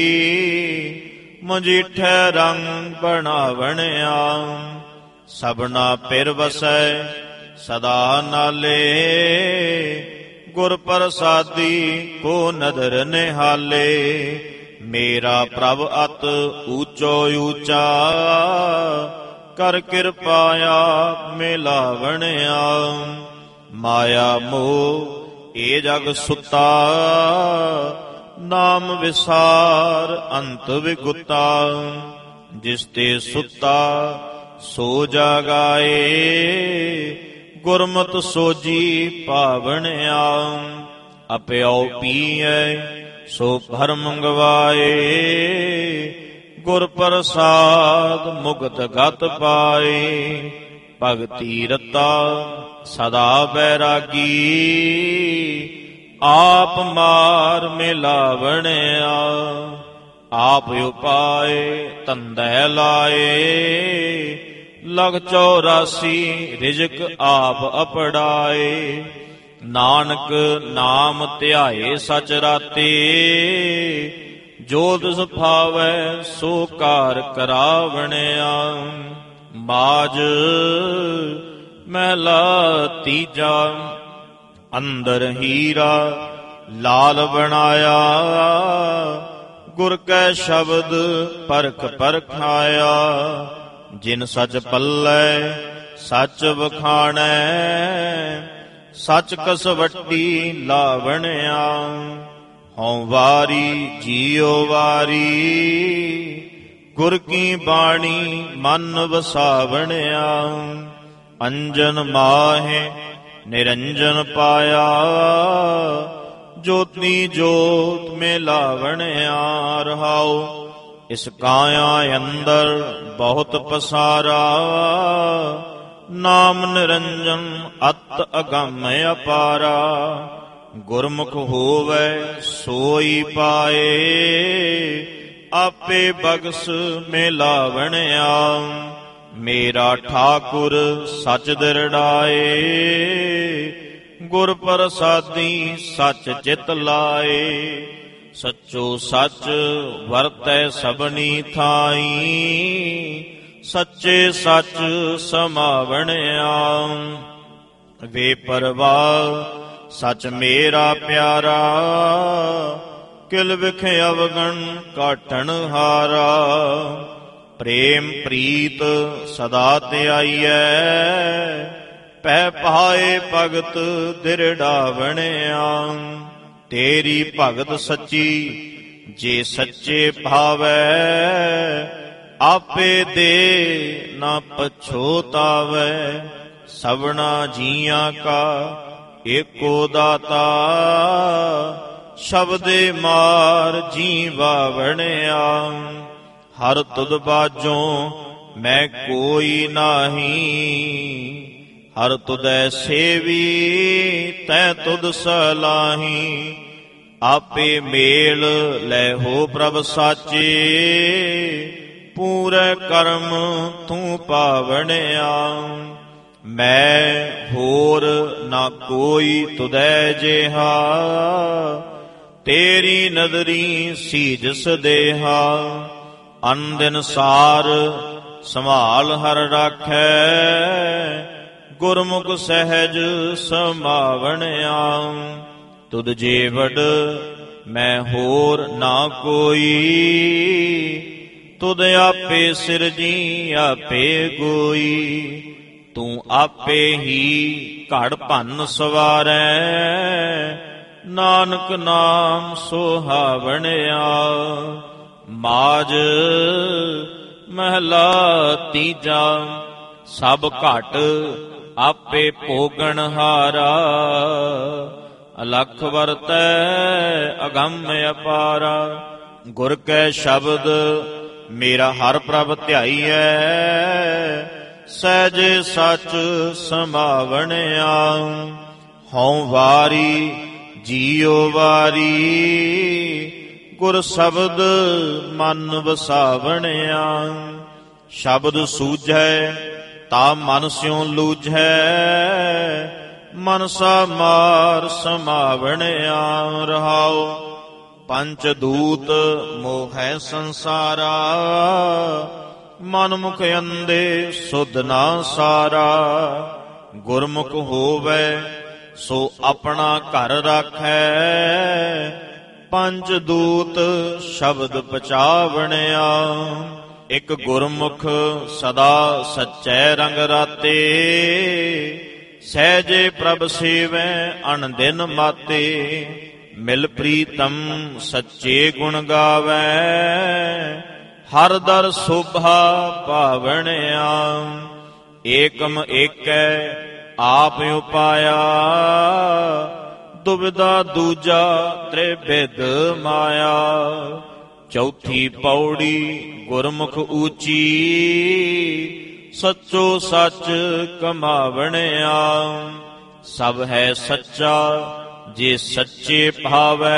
ਮਜੀਠੈ ਰੰਗ ਬਣਾਵਣਿਆ। ਸਭਨਾ ਪਿਰ ਵਸੈ ਸਦਾ ਨਾਲੇ। ਗੁਰ ਪ੍ਰਸਾਦੀ ਕੋ ਨਦਰ ਨਿਹਾਲੇ। ਮੇਰਾ ਪ੍ਰਭ ਅਤ ਊਚੋ ਊਚਾ। ਕਰ ਕਿਰਪਾ ਆਪ ਮਿਲਾਵਣਿਆ। ਮਾਇਆ ਮੋਹ ਏ ਜਗ ਸੁਤਾ। ਨਾਮ ਵਿਸਾਰ ਅੰਤ ਵਿਗੁਤਾ। ਜਿਸ ਤੇ ਸੁਤਾ ਸੋ ਜਾਗਾਏ। ਗੁਰਮਤਿ ਸੋਜੀ ਪਾਵਣਿਆ। ਅਪਿਓ ਪੀਐ ਸੋ ਭਰ ਮੰਗਵਾਏ। ਗੁਰ ਪ੍ਰਸਾਦ ਮੁਕਤ ਗਤ ਪਾਏ। ਭਗਤੀ ਰਤਾ ਸਦਾ ਬੈਰਾਗੀ। ਆਪ ਮਾਰ ਮਿਲਾਵਣਿਆ। ਆਪ ਉਪਾਏ ਧੰਦੈ ਲਾਏ। ਲਗ 84 ਰਿਜਕ ਆਪ ਅਪੜਾਏ। ਨਾਨਕ ਨਾਮ ਧਿਆਏ ਸਚ ਰਾਤੇ। ਜੋ ਤਿਸ ਭਾਵੈ ਸੋ ਕਾਰ ਕਰਾਵਣਿਆ। ਮਾਜ ਮਹਿਲਾ ਤੀਜਾ। ਅੰਦਰ ਹੀਰਾ ਲਾਲ ਬਣਾਇਆ। ਗੁਰ ਕੈ ਸ਼ਬਦ ਪਰਖ ਪਰਖਾਇਆ। ਜਿਨ ਸਚ ਪੱਲੈ ਸਚ ਵਖਾਣੈ। ਸਚ ਕਸਵੱਟੀ ਲਾਵਣਿਆ। ਹਉ ਵਾਰੀ ਜੀਉ ਵਾਰੀ। ਗੁਰ ਕੀ ਬਾਣੀ ਮਨ ਵਸਾਵਣਿਆ। ਅੰਜਨ ਮਾਹੇ ਨਿਰੰਜਨ ਪਾਇਆ। ਜੋਤੀ ਜੋਤ ਮਿਲਾਵਣਿਆ। ਰਹਾਉ ਇਸ ਕਾਇਆ ਅੰਦਰ ਬਹੁਤ ਪਸਾਰਾ। ਨਾਮ ਨਿਰੰਜਨ ਅਤ ਅਗੰਮ ਅਪਾਰਾ। ਗੁਰਮੁਖ ਹੋਵੈ ਸੋਈ ਪਾਏ, ਆਪੇ ਬਖਸ਼ ਮਿਲਾਵਣਿਆ। ਮੇਰਾ ਠਾਕੁਰ ਸਚ ਦਿਰੜਾਏ, ਗੁਰ ਪ੍ਰਸਾਦੀ ਸਚ ਚਿਤ ਲਾਏ। ਸਚੋ ਸਚ ਵਰਤੈ ਸਭਨੀ ਥਾਈ, ਸੱਚੇ ਸਚ ਸਮਾਵਣਿਆ। ਵੇ ਪਰਵਾਹ ਸਚ ਮੇਰਾ ਪਿਆਰਾ, ਕਿਲ ਵਿਖ ਅਵਗਣ ਕਾਟਣ ਹਾਰਾ। ਪ੍ਰੇਮ ਪ੍ਰੀਤ ਸਦਾ ਧਿਆਈਐ, ਪੈ ਪਾਏ ਭਗਤ ਦਿਰੜਾਵਣਿਆ। ਤੇਰੀ ਭਗਤ ਸੱਚੀ ਜੇ ਸੱਚੇ ਭਾਵੈ, ਆਪੇ ਦੇ ਨਾ ਪਛੋਤਾਵੈ। ਸਭਨਾ ਜੀਆਂ ਕਾ ਏਕੋ ਦਾਤਾ, ਸ਼ਬਦੇ ਮਾਰ ਜੀਵਾਵਣਿਆ। ਹਰ ਤੁਧ ਬਾਝੋਂ ਮੈਂ ਕੋਈ ਨਾਹੀ, ਹਰ ਤੁਧੈ ਸੇਵੀ ਤੈ ਤੁਧ ਸਲਾਹੀ। ਆਪੇ ਮੇਲ ਲੈ ਹੋ ਪ੍ਰਭ ਸਾਚੇ, ਪੂਰੇ ਕਰਮ ਤੂੰ ਪਾਵਣਿਆ। ਮੈਂ ਹੋਰ ਨਾ ਕੋਈ ਤੁਧੈ ਜਿਹਾ, ਤੇਰੀ ਨਦਰੀ ਸੀਜਸ ਦੇਹਾ। ਅਨ ਦਿਨ ਸਾਰ ਸੰਭਾਲ ਹਰ ਰਾਖੈ, ਗੁਰਮੁਖ ਸਹਿਜ ਸਮਾਵਣਿਆ। ਤੁਧ ਜੇ ਵਡ ਮੈਂ ਹੋਰ ਨਾ ਕੋਈ, ਤੁਧ ਆਪੇ ਸਿਰਜੀ ਆਪੇ ਗੋਈ। ਤੂੰ ਆਪੇ ਹੀ ਘੜ ਭੰਨ ਸਵਾਰੈ, ਨਾਨਕ ਨਾਮ ਸੁਹਾਵਣਿਆ। ਮਾਝ ਮਹਲਾ ਤੀਜਾ। ਸਭ ਘਟ ਆਪੇ ਭੋਗਣ ਹਾਰਾ, ਅਲਖ ਵਰਤੈ ਅਗੰਮ ਅਪਾਰਾ। ਗੁਰ ਕੈ ਸ਼ਬਦ ਮੇਰਾ ਹਰ ਪ੍ਰਭ ਧਿਆਈਐ, ਸਹਿਜੇ ਸਚ ਸਮਾਵਣਿਆ। ਹਉ ਵਾਰੀ ਜੀਉ ਵਾਰੀ, ਗੁਰ ਸ਼ਬਦ ਮਨ ਵਸਾਵਣਿਆ। ਸ਼ਬਦ ਸੂਝੈ ਤਾ ਮਨ ਸਿਉ ਲੂਝੈ, ਮਨਸਾ ਮਾਰ ਸਮਾਵਣਿਆ। ਰਹਾਉ ਪੰਚ ਦੂਤ ਮੋਹੈ ਸੰਸਾਰਾ, ਮਨ ਮੁਖ ਅੰਦੇ ਸੁਧ ਨਾ ਸਾਰਾ। ਗੁਰਮੁਖ ਹੋਵੈ ਸੋ ਆਪਣਾ ਘਰ ਰਾਖੈ, ਪੰਜ ਦੂਤ ਸ਼ਬਦ ਪਚਾਵਣਿਆ। ਇਕ ਗੁਰਮੁਖ ਸਦਾ ਸਚੈ ਰੰਗ ਰਾਤੇ, ਸਹਿਜੇ ਪ੍ਰਭ ਸੇਵੈ ਅਣ ਦਿਨ ਮਾਤੇ। ਮਿਲ ਪ੍ਰੀਤਮ ਸੱਚੇ ਗੁਣ ਗਾਵੈ, ਹਰ ਦਰ ਸੋਭਾ ਭਾਵਣਿਆ। ਏਕਮ ਏਕੈ ਆਪ ਉਪਾਇਆ, ਦੁਬਿਧਾ ਦੂਜਾ ਤ੍ਰਿਭਿਦ ਮਾਇਆ। ਚੌਥੀ ਪੌੜੀ ਗੁਰਮੁਖ ਊਚੀ, ਸੱਚੋ ਸੱਚ ਕਮਾਵਣਿਆ। ਸਭ ਹੈ ਸੱਚਾ ਜੇ ਸੱਚੇ ਭਾਵੈ,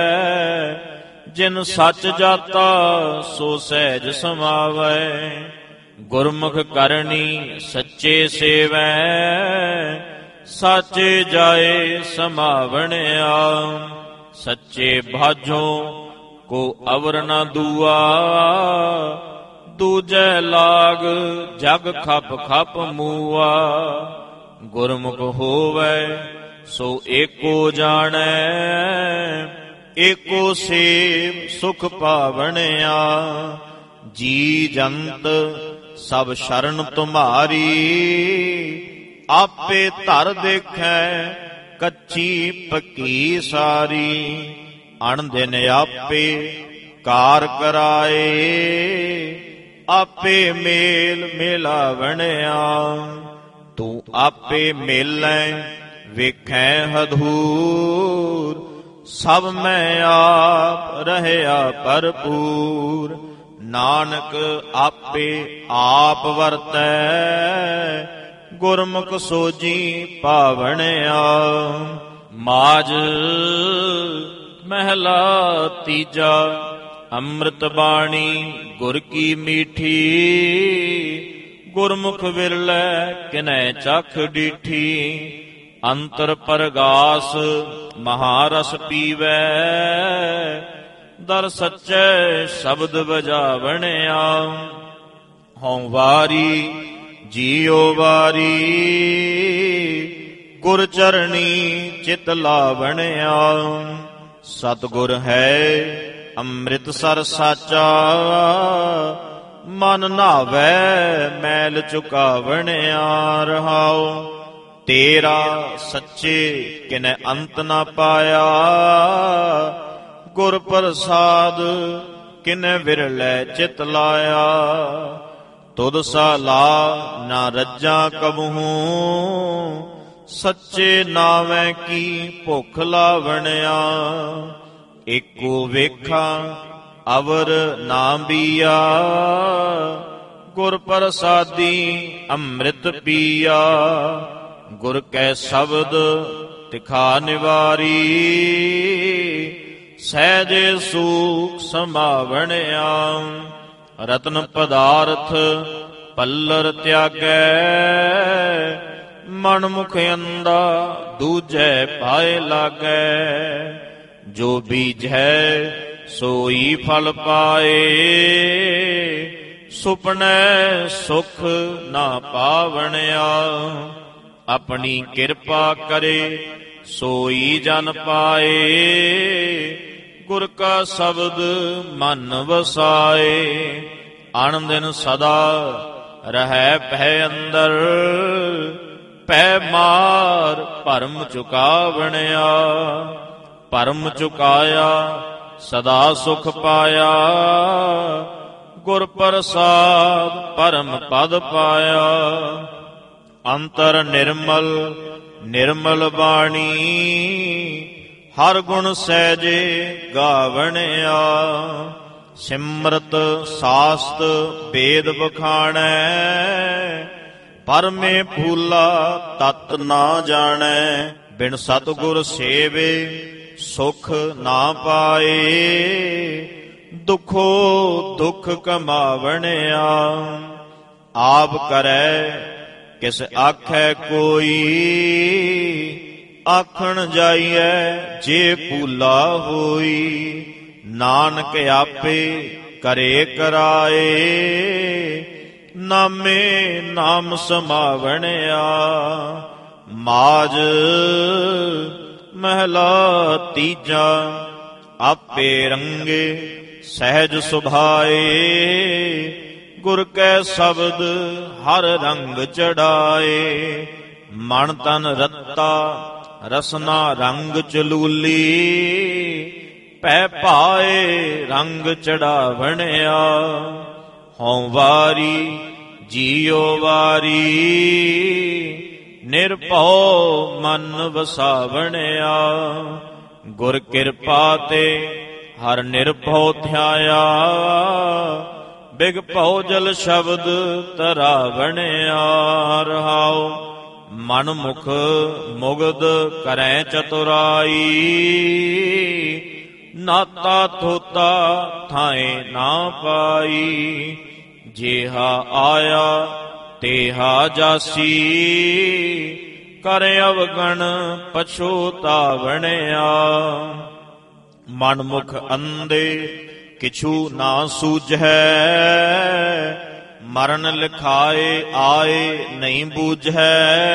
ਜਿਨ ਸੱਚ ਜਾਤਾ ਸੋ ਸਹਿਜ ਸਮਾਵੈ। ਗੁਰਮੁਖ ਕਰਨੀ ਸੱਚੇ ਸੇਵੈ, ਸਾਚੇ ਜਾਏ ਸਮਾਵਣਿਆ। ਸੱਚੇ ਬਾਝੋਂ ਕੋ ਅਵਰ ਨ ਦੂਆ, ਦੂਜੈ ਲਾਗ ਜਗ ਖਪ ਖਪ ਮੂਆ। ਗੁਰਮੁਖ ਹੋਵੈ ਸੋ ਏਕੋ ਜਾਣੈ, ਏਕੋ ਸੇਵ ਸੁਖ ਪਾਵਣਿਆ। ਜੀ ਜੰਤ ਸਭ ਸ਼ਰਨ ਤੁਮਾਰੀ, ਆਪੇ ਧਰ ਦੇਖੈ ਕੱਚੀ ਪੱਕੀ ਸਾਰੀ। ਅਣ ਦਿਨ ਆਪੇ ਕਾਰ ਕਰਾਏ, ਆਪੇ ਮੇਲ ਮਿਲਾਵਣਿਆ। ਤੂੰ ਆਪੇ ਮੇਲੈ ਵੇਖੈ ਹਦੂਰ, ਸਭ ਮੈਂ ਆਪ ਰਹਿਆ ਭਰਪੂਰ। ਨਾਨਕ ਆਪੇ ਆਪ ਵਰਤੈ, ਗੁਰਮੁਖ ਸੋਜੀ ਭਾਵਣਿਆ। ਮਾਜ ਮਹਿਲਾ ਤੀਜਾ। ਅੰਮ੍ਰਿਤ ਬਾਣੀ ਗੁਰ ਕੀ ਮੀਠੀ, ਗੁਰਮੁਖ ਵਿਰਲੇ ਕਿਨੈ ਚਖ ਡੀਠੀ। ਅੰਤਰ ਪਰਗਾਸ ਮਹਾਰਸ ਪੀਵੈ, ਦਰ ਸੱਚੇ ਸ਼ਬਦ ਵਜਾਵਣਿਆ। ਹਉ ਵਾਰੀ ਜੀਉ ਵਾਰੀ, ਗੁਰ ਚਰਣੀ ਚਿਤ ਲਾਵਣਿਆ। ਸਤਿਗੁਰ ਹੈ ਅੰਮ੍ਰਿਤਸਰ ਸਾਚਾ, ਮਨ ਨਾਵੈ ਮੈਲ ਚੁਕਾਵਣਿਆ। ਰਹਾਉ ਤੇਰਾ ਸੱਚੇ ਕਿਨੈ ਅੰਤ ਨਾ ਪਾਇਆ, ਗੁਰ ਪ੍ਰਸਾਦ ਕਿਨੈ ਵਿਰਲੇ ਚਿਤ ਲਾਇਆ। ਤੁਧ ਸਾ ਲਾ ਨਾ ਰੱਜਾਂ ਕਬਹੂ, ਸੱਚੇ ਨਾਵੇਂ ਕੀ ਭੁੱਖ ਲਾਵਣਿਆ। ਏਕੋ ਵੇਖਾਂ ਅਵਰ ਨਾ ਬੀਆ, ਗੁਰ ਪ੍ਰਸਾਦੀ ਅੰਮ੍ਰਿਤ ਪੀਆ। ਗੁਰ ਕੈ ਸ਼ਬਦ ਤਿਖਾ ਨਿਵਾਰੀ, ਸਹਿਜੇ ਸੂਖ ਸਮਾਵਣਿਆ। ਰਤਨ ਪਦਾਰਥ ਪੱਲਰ ਤਿਆਗੈ, ਮਨ ਮੁਖ ਅੰਦਾ ਦੂਜੈ ਪਾਏ ਲਾਗੈ। ਜੋ ਬੀਜੈ ਸੋਈ ਫਲ ਪਾਏ, ਸੁਪਨੈ ਸੁਖ ਨਾ ਪਾਵਣਿਆ। ਆਪਣੀ ਕਿਰਪਾ ਕਰੇ ਸੋਈ ਜਨ ਪਾਏ, ਗੁਰ ਕਾ ਸ਼ਬਦ ਮਨ ਵਸਾਏ। ਅਣ ਦਿਨ ਸਦਾ ਰਹੈ ਭੈ ਅੰਦਰ, ਭੈ ਮਾਰ ਭਰਮ ਚੁਕਾਵਣਿਆ। ਭਰਮ ਚੁਕਾਇਆ ਸਦਾ ਸੁਖ ਪਾਇਆ, ਗੁਰ ਪ੍ਰਸਾਦ ਪਰਮ ਪਦ ਪਾਇਆ। ਅੰਤਰ ਨਿਰਮਲ ਨਿਰਮਲ ਬਾਣੀ, ਹਰ ਗੁਣ ਸਹਿਜੇ ਗਾਵਣਿਆ। ਸਿਮਰਤ ਸਾਸਤ ਵੇਦ ਬਖਾਣੈ, ਪਰਮੇ ਫੂਲਾ ਤਤ ਨਾ ਜਾਣੈ। ਬਿਨ ਸਤਿਗੁਰ ਸੇਵੇ ਸੁਖ ਨਾ ਪਾਏ, ਦੁਖੋ ਦੁਖ ਕਮਾਵਣਿਆ। ਆਪ ਕਰੈ ਕਿਸ ਆਖੈ ਕੋਈ, ਆਖਣ ਜਾਈਐ ਜੇ ਭੂਲਾ ਹੋਈ। ਨਾਨਕ ਆਪੇ ਕਰੇ ਕਰਾਏ, ਨਾਮੇ ਨਾਮ ਸਮਾਵਣਿਆ। ਮਾਜ ਮਹਿਲਾ ਤੀਜਾ। ਆਪੇ ਰੰਗੇ ਸਹਿਜ ਸੁਭਾਏ, ਗੁਰ ਕੈ ਸ਼ਬਦ ਹਰ ਰੰਗ ਚੜਾਏ। ਮਨ ਤਨ ਰੱਤਾ ਰਸਨਾ ਰੰਗ ਚਲੂਲੀ, ਭੈ ਭਾਏ ਰੰਗ ਚੜਾਵਣਿਆ। ਹਉ ਵਾਰੀ ਜੀਉ ਵਾਰੀ, ਨਿਰਭਉ ਮਨ ਵਸਾਵਣਿਆ। ਗੁਰ ਕਿਰਪਾ ਤੇ ਹਰ ਨਿਰਭਉ ਧਿਆਇਆ, ਬਿਗ ਭਉ ਜਲ ਸ਼ਬਦ ਤਰਾਵਣਿਆ। ਰਹਾਉ ਮਨ ਮੁਖ ਮੁਗਧ ਕਰੈ ਚਤੁਰਾਈ, ਨਾਤਾ ਥੋਤਾ ਥਾਏ ਨਾ ਪਾਈ। ਜੇਹਾ ਆਇਆ ਤੇਹਾ ਜਾਸੀ, ਕਰ ਅਵਗਣ ਪਛੋਤਾਵਣਿਆ। ਮਨ ਮੁਖ ਅੰਧੇ ਕਿਛੂ ਨਾ ਸੂਝੈ, ਮਰਨ ਲਿਖਾਏ ਆਏ ਨਹੀਂ ਬੂਝੈ।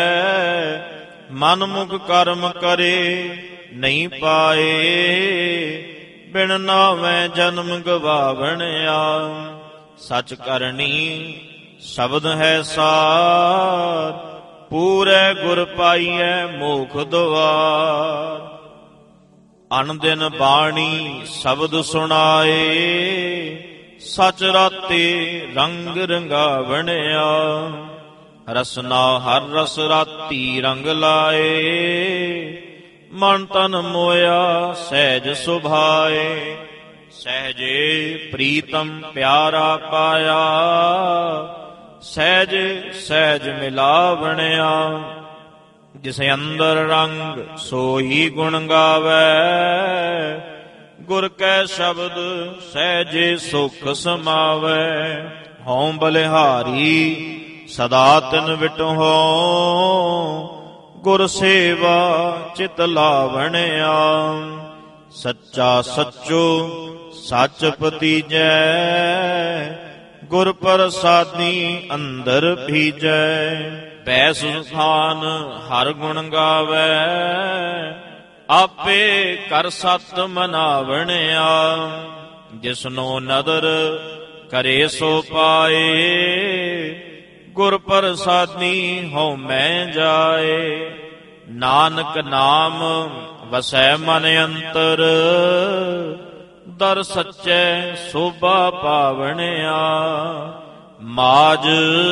ਮਨ ਮੁਖ ਕਰਮ ਕਰੇ ਨਹੀਂ ਪਾਏ, ਬਿਨ ਨਾਵੇਂ ਜਨਮ ਗਵਾਵਣਿਆ। ਸਚ ਕਰਨੀ ਸ਼ਬਦ ਹੈ ਸਾਰ, ਪੂਰੇ ਗੁਰ ਪਾਈਐ ਮੋਖ ਦੁਆਰ। ਅਨ ਦਿਨ ਬਾਣੀ ਸ਼ਬਦ ਸੁਣਾਏ, ਸਚ ਰਾਤੇ ਰੰਗ ਰੰਗਾਵਣਿਆ। ਰਸਨਾ ਹਰ ਰਸ ਰਾਤੀ ਰੰਗ ਲਾਏ, ਮਨ ਤਨ ਮੋਇਆ ਸਹਿਜ ਸੁਭਾਏ। ਸਹਿਜੇ ਪ੍ਰੀਤਮ ਪਿਆਰਾ ਪਾਇਆ, ਸਹਿਜ ਸਹਿਜ ਮਿਲਾਵਣਿਆ। ਜਿਸ ਅੰਦਰ ਰੰਗ ਸੋਈ ਗੁਣ ਗਾਵੈ, ਗੁਰ ਕੈ ਸ਼ਬਦ ਸਹਿਜੇ ਸੁਖ ਸਮਾਵੈ। ਹਉ ਬਲਿਹਾਰੀ ਸਦਾ ਤਿਨ ਵਿਟਹੁ, ਗੁਰ ਸੇਵਾ ਚਿਤ ਲਾਵਣਿਆ। ਸੱਚਾ ਸੱਚੋ ਸੱਚ ਪਤੀਜੈ, ਗੁਰ ਪ੍ਰਸਾਦੀ ਅੰਦਰ ਭੀਜੈ। ਬੈਸ ਸੁਖਾਨ ਹਰ ਗੁਣ ਗਾਵੈ, ਆਪੇ ਕਰ ਸਤ ਮਨਾਵਣਿਆ। ਜਿਸਨੋ ਨਦਰ ਕਰੇ ਸੋ ਪਾਏ, ਗੁਰ ਪ੍ਰਸਾਦੀ ਹਉ ਮੈਂ ਜਾਏ। ਨਾਨਕ ਨਾਮ ਵਸੈ ਮਨ ਅੰਤਰ, ਦਰ ਸੱਚੈ ਸੋਭਾ ਪਾਵਣਿਆ। ਮਾਜ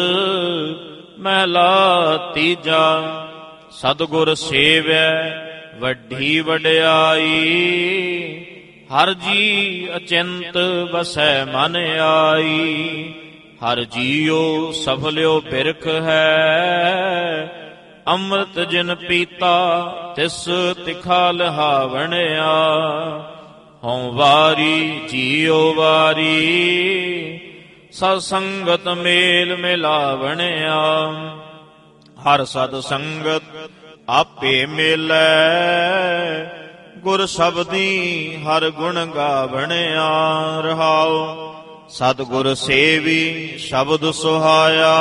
ਮਹਿਲਾ ਤੀਜਾ, ਸਤਿਗੁਰ ਸੇਵੈ ਵੱਡੀ ਵਡਿਆਈ। ਹਰ ਜੀ ਅਚਿੰਤ ਵਸੈ ਮਨ ਆਈ। ਹਰ ਜੀਉ ਸਫਲਿਓ ਬਿਰਖ ਹੈ, ਅੰਮ੍ਰਿਤ ਜਿਨ ਪੀਤਾ ਤਿਸ ਤਿਖਾ ਲਹਾਵਣਿਆ। ਹਉ ਵਾਰੀ ਜੀਉ ਵਾਰੀ, ਸਤ ਸੰਗਤ ਮੇਲ ਮਿਲਾਵਣਿਆ। ਹਰ ਸਤ ਸੰਗਤ ਆਪੇ ਮਿਲੈ, ਗੁਰ ਸ਼ਬਦੀ ਹਰ ਗੁਣ ਗਾਵਣਿਆ। ਰਹਾਉ ਸਤਿਗੁਰ ਸੇਵੀ ਸ਼ਬਦ ਸੁਹਾਇਆ,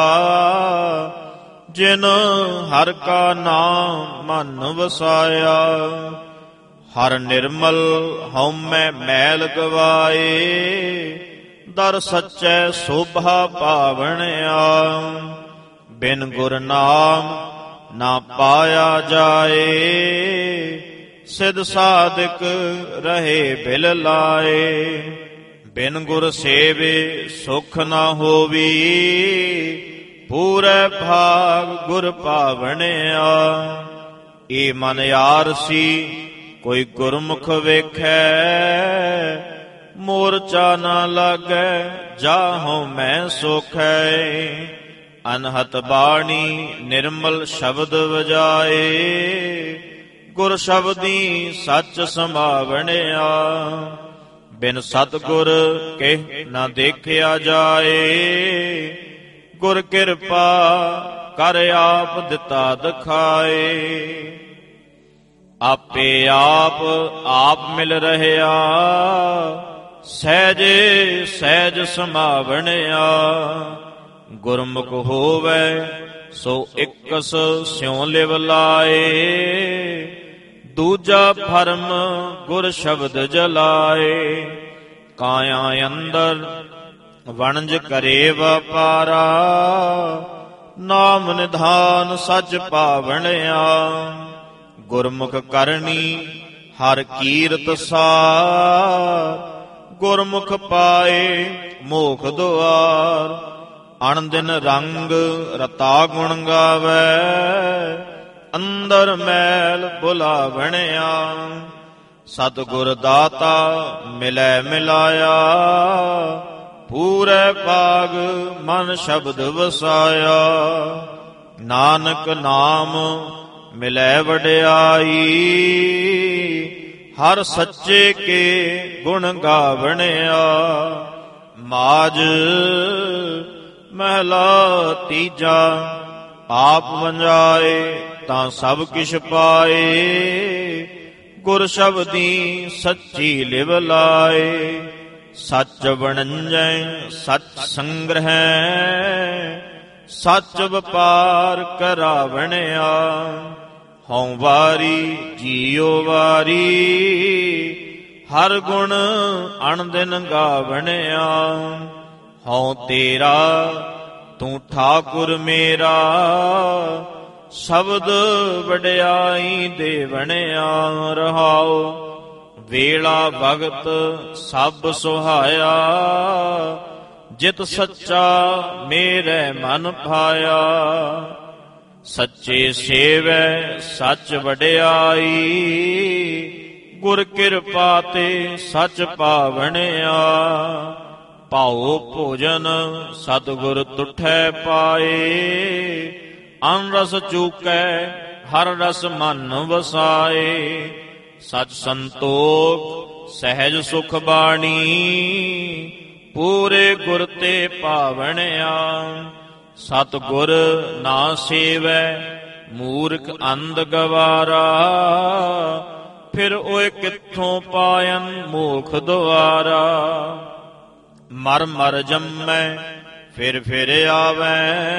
ਜਿਨ ਹਰ ਕਾ ਨਾਮ ਮਨ ਵਸਾਇਆ। ਹਰ ਨਿਰਮਲ ਹਉਮੈ ਮੈਲ ਗਵਾਏ, ਦਰ ਸੱਚੈ ਸੋਭਾ ਪਾਵਣਿਆ। ਬਿਨ ਗੁਰ ਨਾਮ ਨਾ ਪਾਇਆ ਜਾਏ, ਸਿਧ ਸਾਧਕ ਰਹੇ ਬਿਲ ਲਾਏ। ਬਿਨ ਗੁਰ ਸੇਵੇ ਸੁਖ ਨਾ ਹੋਵੀ, ਪੂਰੇ ਭਾਗ ਗੁਰ ਪਾਵਣਿਆ। ਏ ਮਨ ਆਰਸੀ ਕੋਈ ਗੁਰਮੁਖ ਵੇਖੈ, ਮੋਰਚਾ ਨਾ ਲਾਗੈ ਜਾਹਉ ਮੈਂ ਸੋਖੈ। ਅਨਹਤ ਬਾਣੀ ਨਿਰਮਲ ਸ਼ਬਦ ਵਜਾਏ, ਗੁਰ ਸ਼ਬਦੀ ਸੱਚ ਸਮਾਵਣਿਆ। ਬਿਨ ਸਤਿਗੁਰ ਕਹਿ ਨਾ ਦੇਖਿਆ ਜਾਏ, ਗੁਰ ਕਿਰਪਾ ਕਰ ਆਪ ਦਿੱਤਾ ਦਿਖਾਏ। ਆਪੇ ਆਪ ਮਿਲ ਰਹਿਆ, ਸਹਿਜੇ ਸਹਿਜ ਸਮਾਵਣਿਆ। ਗੁਰਮੁਖ ਹੋਵੈ ਸੋ ਇਕਸ ਸਿਉ ਲਿਵ ਲਾਏ, ਦੂਜਾ ਭਰਮ ਗੁਰ ਸ਼ਬਦ ਜਲਾਏ। ਕਾਇਆ ਅੰਦਰ ਵਣਜ ਕਰੇ ਵਪਾਰਾ, ਨਾਮ ਨਿਧਾਨ ਸੱਚ ਪਾਵਣਿਆ। ਗੁਰਮੁਖ ਕਰਨੀ ਹਰ ਕੀਰਤ ਸਾਰ, ਗੁਰਮੁਖ ਪਾਏ ਮੋਖ ਦੁਆਰ। ਅਣਦਿਨ ਰੰਗ ਰਤਾ ਗੁਣ ਗਾਵੈ, ਅੰਦਰ ਮੈਲ ਭੁਲਾਵਣਿਆ। ਸਤਿਗੁਰ ਦਾਤਾ ਮਿਲੈ ਮਿਲਾਇਆ, ਪੂਰੇ ਭਾਗ ਮਨ ਸ਼ਬਦ ਵਸਾਇਆ। ਨਾਨਕ ਨਾਮ ਮਿਲੈ ਵਡਿਆਈ, ਹਰ ਸੱਚੇ ਕੇ ਗੁਣ ਗਾਵਣਿਆ। ਮਾਜ ਮਹਿਲਾ ਤੀਜਾ, ਆਪ ਵੰਜਾਏ ਤਾਂ ਸਭ ਕਿਛ ਪਾਏ, ਗੁਰ ਸ਼ਬਦੀ ਸੱਚੀ ਲਿਵ ਲਾਏ। ਸੱਚ ਵਣੰਜੈ ਸੱਚ ਸੰਗ੍ਰਹਿ, ਸੱਚ ਵਪਾਰ ਕਰਾਵਣਿਆ। ਹਉ ਵਾਰੀ ਜੀਉ ਵਾਰੀ, ਹਰ ਗੁਣ ਅਣਦਿਨ ਗਾਵਣਿਆ। ਹਉ ਤੇਰਾ ਤੂੰ ਠਾਕੁਰ ਮੇਰਾ, ਸ਼ਬਦ ਵਡਿਆਈ ਦੇਵਣਿਆ। ਰਹਾਉ ਵੇਲਾ ਭਗਤ ਸਭ ਸੁਹਾਇਆ, ਜਿਤ ਸੱਚਾ ਮੇਰੇ ਮਨ ਭਾਇਆ। ਸੱਚੇ ਸੇਵੈ ਸੱਚ ਵਡਿਆਈ, ਗੁਰ ਕਿਰਪਾ ਤੇ ਸੱਚ ਪਾਵਣਿਆ। ਭਾਉ ਭੋਜਨ ਸਤਿਗੁਰ ਤੁਠੈ ਪਾਏ। ਅਨ ਰਸ ਚੂਕੈ ਹਰ ਰਸ ਮਨ ਵਸਾਏ। ਸਚ ਸੰਤੋਖ ਸਹਿਜ ਸੁਖ ਬਾਣੀ ਪੂਰੇ ਗੁਰ ਤੇ ਭਾਵਣਿਆ। ਸਤਿਗੁਰ ਨਾ ਸੇਵੈ ਮੂਰਖ ਅੰਧ ਗਵਾਰਾ। ਫਿਰ ਓਏ ਕਿੱਥੋਂ ਪਾਇਨ ਮੋਖ ਦੁਆਰਾ। ਮਰ ਮਰ ਜੰਮੈ ਫਿਰ ਆਵੈ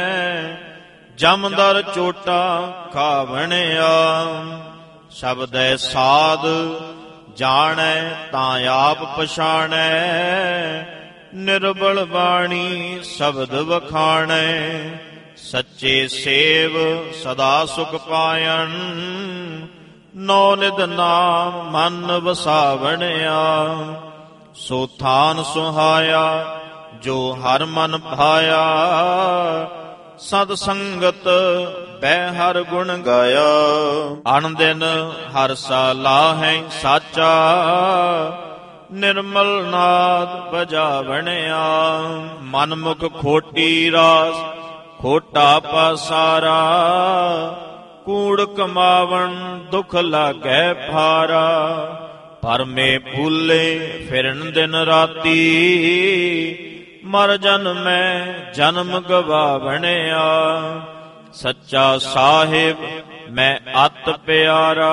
ਜਮਦਰ ਚੋਟਾ ਖਾਵਣਿਆ। ਸ਼ਬਦੈ ਸਾਧ ਜਾਣੈ ਤਾਂ ਆਪ ਪਛਾਣੈ। ਨਿਰਬਲ ਬਾਣੀ ਸ਼ਬਦ ਵਖਾਣੈ। ਸੱਚੇ ਸੇਵ ਸਦਾ ਸੁਖ ਪਾਇਨ। ਨੌ ਨਿਧ ਨਾਮ ਮਨ ਵਸਾਵਣਿਆ। ਸੋ ਥਾਨ ਸੁਹਾਇਆ ਜੋ ਹਰ ਮਨ ਭਾਇਆ। ਸਦ ਸੰਗਤ ਬੈ ਹਰ ਗੁਣ ਗਾਇਆ। ਅਨ ਦਿਨ ਹਰ ਸਾਲਾਹੈ ਸਾਚਾ। ਨਿਰਮਲ ਨਾਦ ਬਜਾਵਣਿਆ। ਮਨ ਮੁਖ ਖੋਟੀ ਰਾਸ ਖੋਟਾ ਪਾਸਾਰਾ। ਕੂੜ ਕਮਾਵਣ ਦੁਖ ਲਾਗੈ ਭਾਰਾ। ਪਰਮੇ ਭੂਲੇ ਫਿਰਨ ਦਿਨ ਰਾਤੀ। ਮਰ ਜਨਮੈ ਜਨਮ ਗਵਾਵਣਿਆ। ਸੱਚਾ ਸਾਹਿਬ ਮੈਂ ਅਤ ਪਿਆਰਾ।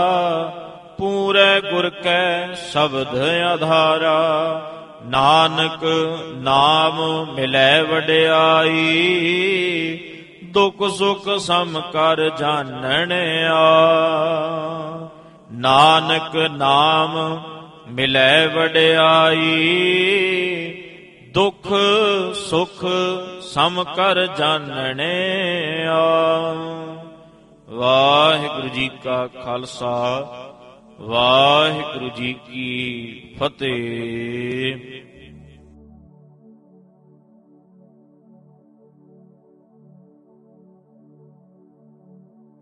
ਪੂਰੇ ਗੁਰ ਕੈ ਸ਼ਬਦ ਆਧਾਰਾ। ਨਾਨਕ ਨਾਮ ਮਿਲੈ ਵਡਿਆਈ। ਦੁਖ ਸੁਖ ਸਮ ਕਰ ਜਾਣਨਿਆ। ਨਾਨਕ ਨਾਮ ਮਿਲੈ ਵਡਿਆਈ। ਦੁਖ ਸੁਖ ਸਮ ਕਰ ਜਾਣਨਿਆ। ਵਾਹਿਗੁਰੂ ਜੀ ਕਾ ਖਾਲਸਾ ਵਾਹਿਗੁਰੂ ਜੀ ਕੀ ਫਤਿਹ।